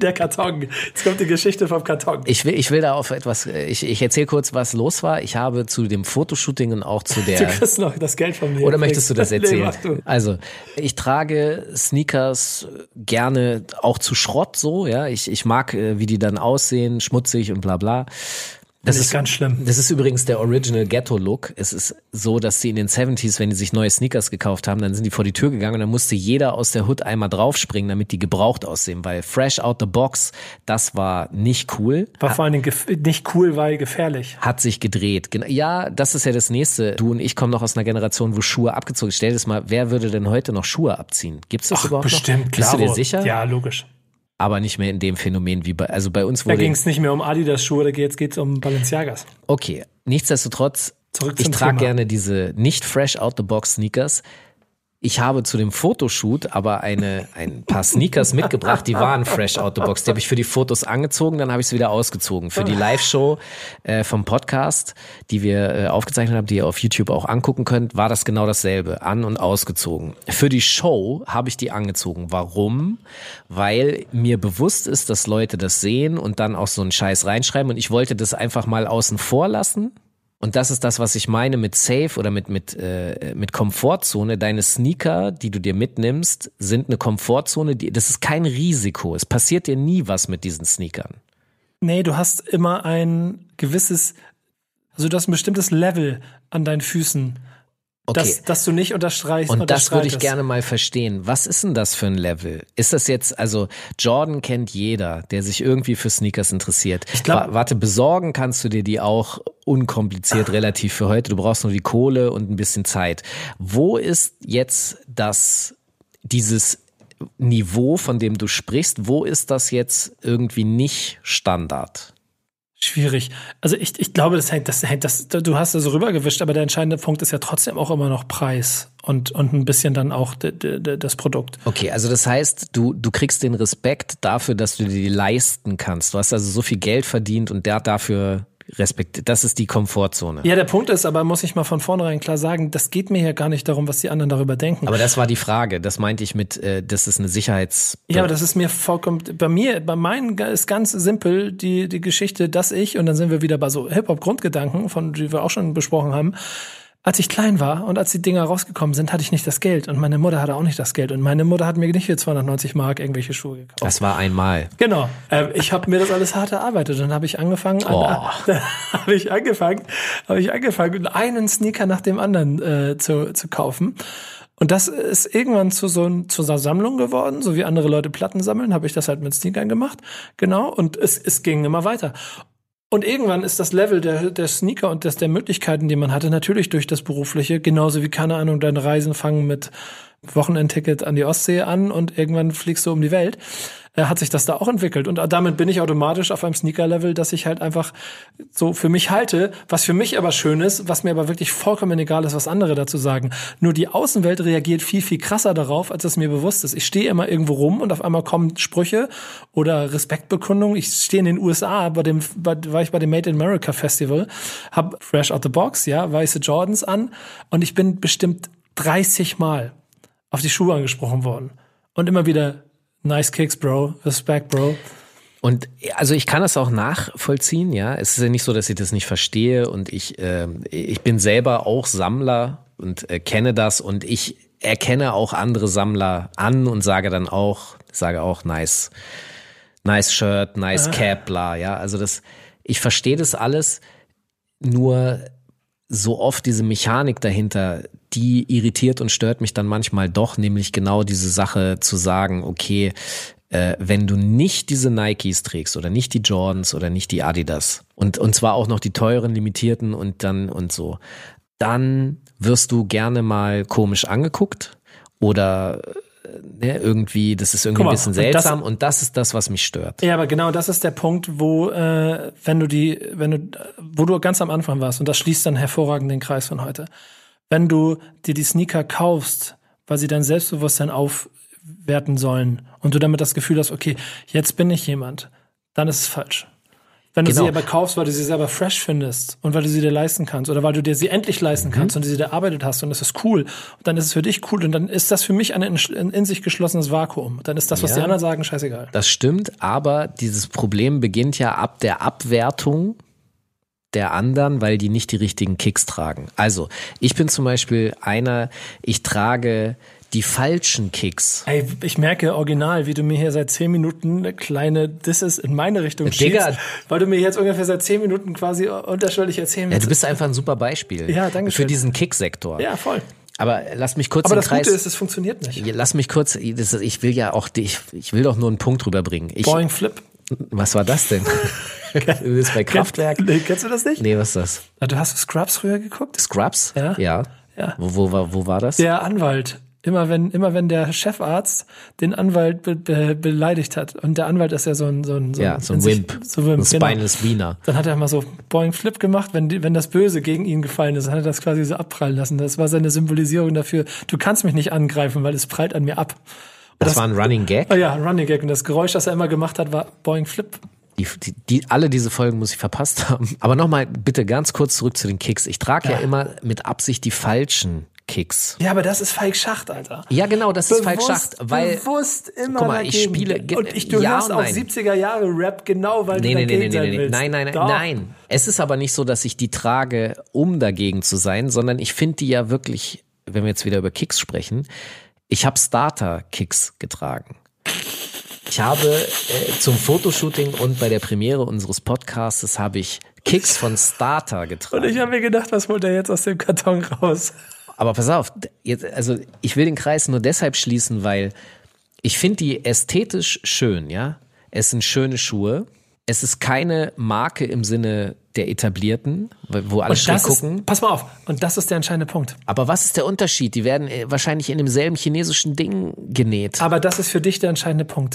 Der Karton. Jetzt kommt die Geschichte vom Karton. Ich will, ich will da auf etwas, ich, ich erzähle kurz, was los war. Ich habe zu dem Fotoshooting und auch zu der... Du kriegst noch das Geld von mir. Oder möchtest du das erzählen? Nee, mach du. Also, ich trage Sneakers gerne auch zu Schrott so, ja. Ich, ich mag, wie die dann aussehen, schmutzig und bla bla. Das ist ist ganz schlimm. Das ist übrigens der Original Ghetto-Look. Es ist so, dass sie in den siebziger, wenn die sich neue Sneakers gekauft haben, dann sind die vor die Tür gegangen und dann musste jeder aus der Hood einmal draufspringen, damit die gebraucht aussehen, weil fresh out the box, das war nicht cool. War vor allen Dingen gef- nicht cool, weil gefährlich. Hat sich gedreht. Ja, das ist ja das Nächste. Du und ich kommen noch aus einer Generation, wo Schuhe abgezogen sind. Stell dir das mal, wer würde denn heute noch Schuhe abziehen? Gibt's das Ach, überhaupt bestimmt, noch? klar. Bist du dir sicher? Ja, logisch. Aber nicht mehr in dem Phänomen wie bei, also bei uns Da wurde... ging es nicht mehr um Adidas-Schuhe, da geht es um Balenciagas. Okay, nichtsdestotrotz, Zurück ich zum trage Thema. gerne diese nicht fresh out the box Sneakers. Ich habe zu dem Fotoshoot aber eine, ein paar Sneakers mitgebracht, die waren fresh out the box. Die habe ich für die Fotos angezogen, dann habe ich sie wieder ausgezogen. Für die Live-Show äh, vom Podcast, die wir äh, aufgezeichnet haben, die ihr auf YouTube auch angucken könnt, war das genau dasselbe, an- und ausgezogen. Für die Show habe ich die angezogen. Warum? Weil mir bewusst ist, dass Leute das sehen und dann auch so einen Scheiß reinschreiben und ich wollte das einfach mal außen vor lassen. Und das ist das, was ich meine mit Safe oder mit mit äh, mit Komfortzone. Deine Sneaker, die du dir mitnimmst, sind eine Komfortzone. Die, das ist kein Risiko. Es passiert dir nie was mit diesen Sneakern. Nee, du hast immer ein gewisses, also du hast ein bestimmtes Level an deinen Füßen, Okay. das, das du nicht unterstreichst. Und das würde ich unterstreitest. gerne mal verstehen. Was ist denn das für ein Level? Ist das jetzt, also Jordan kennt jeder, der sich irgendwie für Sneakers interessiert. Ich glaub- Wa- Warte, besorgen kannst du dir die auch unkompliziert relativ für heute. Du brauchst nur die Kohle und ein bisschen Zeit. Wo ist jetzt das, dieses Niveau, von dem du sprichst, wo ist das jetzt irgendwie nicht Standard? Schwierig. Also ich, ich glaube, das hängt, das hängt, das, du hast das so rübergewischt, aber der entscheidende Punkt ist ja trotzdem auch immer noch Preis und, und ein bisschen dann auch de, de, de, das Produkt. Okay, also das heißt, du, du kriegst den Respekt dafür, dass du dir die leisten kannst. Du hast also so viel Geld verdient und der dafür Respekt. Das ist die Komfortzone. Ja, der Punkt ist aber, muss ich mal von vornherein klar sagen, das geht mir ja gar nicht darum, was die anderen darüber denken. Aber das war die Frage. Das meinte ich mit, äh, das ist eine Sicherheits... Ja, aber das ist mir vollkommen, bei mir, bei meinen ist ganz simpel die, die Geschichte, dass ich, und dann sind wir wieder bei so Hip-Hop-Grundgedanken, von die wir auch schon besprochen haben, als ich klein war und als die Dinger rausgekommen sind, hatte ich nicht das Geld und meine Mutter hatte auch nicht das Geld und meine Mutter hat mir nicht für zweihundertneunzig Mark irgendwelche Schuhe gekauft. Das war einmal. Genau. Ähm, ich habe mir das alles hart erarbeitet und dann habe ich angefangen, Oh. an, dann habe ich angefangen, habe ich angefangen, einen Sneaker nach dem anderen äh, zu, zu kaufen. Und das ist irgendwann zu so ein, zu einer Sammlung geworden, so wie andere Leute Platten sammeln, habe ich das halt mit Sneakern gemacht. Genau. Und es, es ging immer weiter. Und irgendwann ist das Level der, der Sneaker und des, der Möglichkeiten, die man hatte, natürlich durch das Berufliche, genauso wie, keine Ahnung, deine Reisen fangen mit Wochenendticket an die Ostsee an und irgendwann fliegst du um die Welt, äh, hat sich das da auch entwickelt. Und damit bin ich automatisch auf einem Sneaker-Level, dass ich halt einfach so für mich halte, was für mich aber schön ist, was mir aber wirklich vollkommen egal ist, was andere dazu sagen. Nur die Außenwelt reagiert viel, viel krasser darauf, als es mir bewusst ist. Ich stehe immer irgendwo rum und auf einmal kommen Sprüche oder Respektbekundungen. Ich stehe in den U S A, bei dem, bei, war ich bei dem Made in America Festival, hab Fresh Out the Box, ja, weiße Jordans an und ich bin bestimmt dreißig Mal auf die Schuhe angesprochen worden. Und immer wieder, nice kicks, bro, respect, bro. Und also ich kann das auch nachvollziehen, ja. Es ist ja nicht so, dass ich das nicht verstehe und ich, äh, ich bin selber auch Sammler und äh, kenne das und ich erkenne auch andere Sammler an und sage dann auch, sage auch nice, nice Shirt, nice Cap, bla, ja. Also das, ich verstehe das alles, nur so oft diese Mechanik dahinter, die irritiert und stört mich dann manchmal doch, nämlich genau diese Sache zu sagen, okay, äh, wenn du nicht diese Nikes trägst oder nicht die Jordans oder nicht die Adidas und und zwar auch noch die teuren, limitierten und dann und so, dann wirst du gerne mal komisch angeguckt oder ne, irgendwie, das ist irgendwie Guck mal, ein bisschen und das- seltsam und das ist das, was mich stört. Ja, aber genau das ist der Punkt, wo, äh, wenn du die, wenn du, wo du ganz am Anfang warst, und das schließt dann hervorragend den Kreis von heute. Wenn du dir die Sneaker kaufst, weil sie dein Selbstbewusstsein aufwerten sollen und du damit das Gefühl hast, okay, jetzt bin ich jemand, dann ist es falsch. Wenn du Genau. sie aber kaufst, weil du sie selber fresh findest und weil du sie dir leisten kannst oder weil du dir sie endlich leisten Mhm. kannst und du sie dir erarbeitet hast und das ist cool, und dann ist es für dich cool und dann ist das für mich ein in, in sich geschlossenes Vakuum. Dann ist das, was Ja. die anderen sagen, scheißegal. Das stimmt, aber dieses Problem beginnt ja ab der Abwertung der anderen, weil die nicht die richtigen Kicks tragen. Also, ich bin zum Beispiel einer, ich trage die falschen Kicks. Ey, ich merke original, wie du mir hier seit zehn Minuten eine kleine Disses in meine Richtung Digga. schiebst, weil du mir jetzt ungefähr seit zehn Minuten quasi unterschwellig erzählen Ja, willst. du bist einfach ein super Beispiel Ja, danke schön. für diesen Kick-Sektor. Ja, voll. Aber lass mich kurz Aber den das Kreis... Gute ist, es funktioniert nicht. Lass mich kurz, das, ich will ja auch, ich, ich will doch nur einen Punkt rüberbringen. Ich, Boing Flip. was war das denn? Du bist bei Kraftwerk? Nee, kennst du das nicht? Nee, was ist das? Na, du hast Scrubs früher geguckt? Scrubs? Ja. Ja. Ja. Wo, wo, war- wo war das? Der Anwalt. Immer wenn, immer wenn der Chefarzt den Anwalt be, be, beleidigt hat. Und der Anwalt ist ja so ein, so ein, so Ja, ein, so ein in sich- Wimp. So Wimp, ein genau. Spineless Wiener. Dann hat er mal so Boing Flip gemacht, wenn, die, wenn das Böse gegen ihn gefallen ist, hat er das quasi so abprallen lassen. Das war seine Symbolisierung dafür, du kannst mich nicht angreifen, weil es prallt an mir ab. Und Das war ein Running Gag. Oh ja, ein Running Gag. Und das Geräusch, das er immer gemacht hat, war Boing Flip. Die, die, die, alle diese Folgen muss ich verpasst haben. Aber nochmal bitte ganz kurz zurück zu den Kicks. Ich trage ja. Ja. immer mit Absicht die falschen Kicks. Ja, aber das ist Falk Schacht, Alter. Ja, genau, das ist Falk Schacht, weil bewusst immer guck mal, ich dagegen. spiele- und ich, du ja hörst und auch nein. siebziger Jahre Rap genau, weil Nee, du nee, dagegen nee, nee, sein nee, nee. willst. Nein, nein, nein, Doch. nein. Es ist aber nicht so, dass ich die trage, um dagegen zu sein, sondern ich finde die ja wirklich, wenn wir jetzt wieder über Kicks sprechen, ich habe Starter-Kicks getragen. Ich habe äh, zum Fotoshooting und bei der Premiere unseres Podcasts habe ich Kicks von Starter getragen. Und ich habe mir gedacht, was holt er jetzt aus dem Karton raus? Aber pass auf, jetzt, also ich will den Kreis nur deshalb schließen, weil ich finde die ästhetisch schön, ja. Es sind schöne Schuhe. Es ist keine Marke im Sinne der Etablierten, wo alle Und schräg das gucken. ist, pass mal auf, und das ist der entscheidende Punkt. Aber was ist der Unterschied? Die werden äh, wahrscheinlich in demselben chinesischen Ding genäht. Aber das ist für dich der entscheidende Punkt.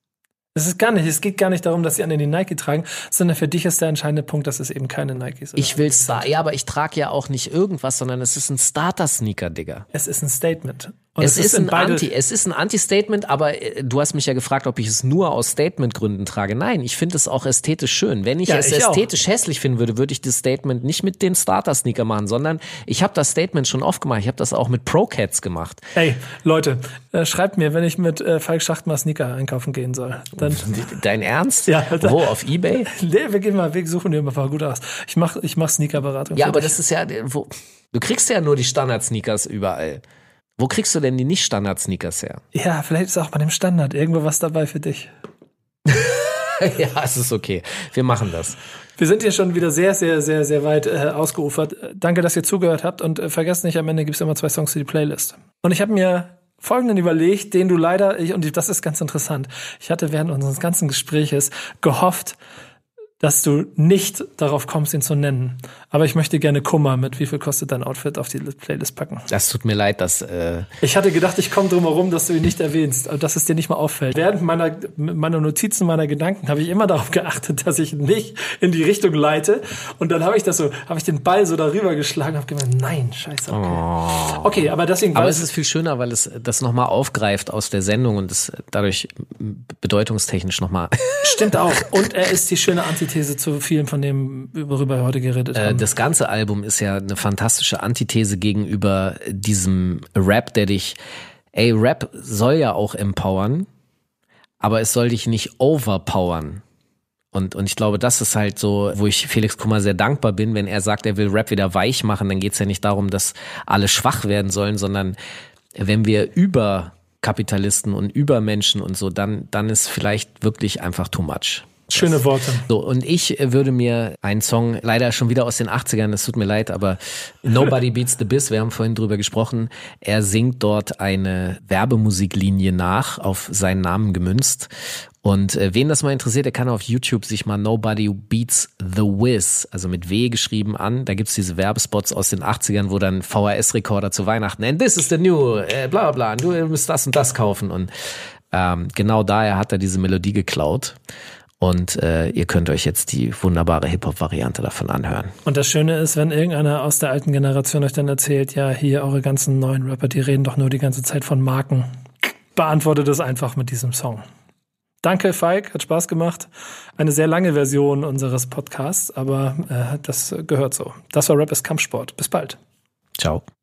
Es ist gar nicht, es geht gar nicht darum, dass sie an den Nike tragen, sondern für dich ist der entscheidende Punkt, dass es eben keine Nikes sind. Ich will Star, ja, aber ich trage ja auch nicht irgendwas, sondern es ist ein Starter-Sneaker, Digga. Es ist ein Statement. Und Es, ist in ein beide- Anti, es ist ein Anti-Statement, aber äh, du hast mich ja gefragt, ob ich es nur aus Statement-Gründen trage. Nein, ich finde es auch ästhetisch schön. Wenn ich Ja, es ich auch. ästhetisch hässlich finden würde, würde ich das Statement nicht mit den Starter-Sneaker machen, sondern ich habe das Statement schon oft gemacht. Ich habe das auch mit Pro-Cats gemacht. Ey, Leute, äh, schreibt mir, wenn ich mit äh, Falk Schacht mal Sneaker einkaufen gehen soll. Dann, Dein Ernst? Ja, da- Wo, auf Ebay? nee, wir gehen mal, wir suchen dir mal ein paar gut aus. Ich mach, ich mach Sneakerberatung. Ja, für aber dich. das ist ja, wo, du kriegst ja nur die Standard-Sneakers überall. Wo kriegst du denn die Nicht-Standard-Sneakers her? Ja, vielleicht ist auch bei dem Standard irgendwo was dabei für dich. Ja, es ist okay. Wir machen das. Wir sind hier schon wieder sehr, sehr, sehr, sehr weit äh, ausgeufert. Äh, Danke, dass ihr zugehört habt und äh, vergesst nicht, am Ende gibt's immer zwei Songs für die Playlist. Und ich habe mir folgenden überlegt, den du leider, ich, und das ist ganz interessant, ich hatte während unseres ganzen Gespräches gehofft, dass du nicht darauf kommst, ihn zu nennen. Aber ich möchte gerne Kummer mit wie viel kostet dein Outfit auf die Playlist packen. Das tut mir leid, dass äh, Ich hatte gedacht, ich komme drum herum, dass du ihn nicht erwähnst, aber dass es dir nicht mal auffällt. Während meiner, meiner Notizen, meiner Gedanken habe ich immer darauf geachtet, dass ich nicht in die Richtung leite. Und dann habe ich das so, habe ich den Ball so darüber geschlagen, habe gemeint, nein, scheiße, okay. Oh. Okay, aber deswegen Aber weiß es ist viel schöner, weil es das nochmal aufgreift aus der Sendung und es dadurch bedeutungstechnisch nochmal. stimmt auch. Und er ist die schöne Antithese zu vielen von dem, worüber wir heute geredet Äh, haben. das ganze Album ist ja eine fantastische Antithese gegenüber diesem Rap, der dich, ey, Rap soll ja auch empowern, aber es soll dich nicht overpowern. Und, und ich glaube, das ist halt so, wo ich Felix Kummer sehr dankbar bin, wenn er sagt, er will Rap wieder weich machen, dann geht's ja nicht darum, dass alle schwach werden sollen, sondern wenn wir über Kapitalisten und über Menschen und so, dann, dann ist vielleicht wirklich einfach too much. Schöne Worte. So, und ich würde mir einen Song, leider schon wieder aus den achtzigern, es tut mir leid, aber Nobody Beats the Biz, wir haben vorhin drüber gesprochen, er singt dort eine Werbemusiklinie nach, auf seinen Namen gemünzt. Und äh, wen das mal interessiert, der kann auf YouTube sich mal Nobody Beats the Wiz, also mit W geschrieben, an. Da gibt's diese Werbespots aus den achtzigern, wo dann V H S-Rekorder zu Weihnachten, and this is the new, äh, bla bla, du musst das und das kaufen. Und ähm, genau daher hat er diese Melodie geklaut. Und äh, ihr könnt euch jetzt die wunderbare Hip-Hop-Variante davon anhören. Und das Schöne ist, wenn irgendeiner aus der alten Generation euch dann erzählt, ja, hier eure ganzen neuen Rapper, die reden doch nur die ganze Zeit von Marken. Beantwortet es einfach mit diesem Song. Danke, Falk, hat Spaß gemacht. Eine sehr lange Version unseres Podcasts, aber äh, das gehört so. Das war Rap ist Kampfsport. Bis bald. Ciao.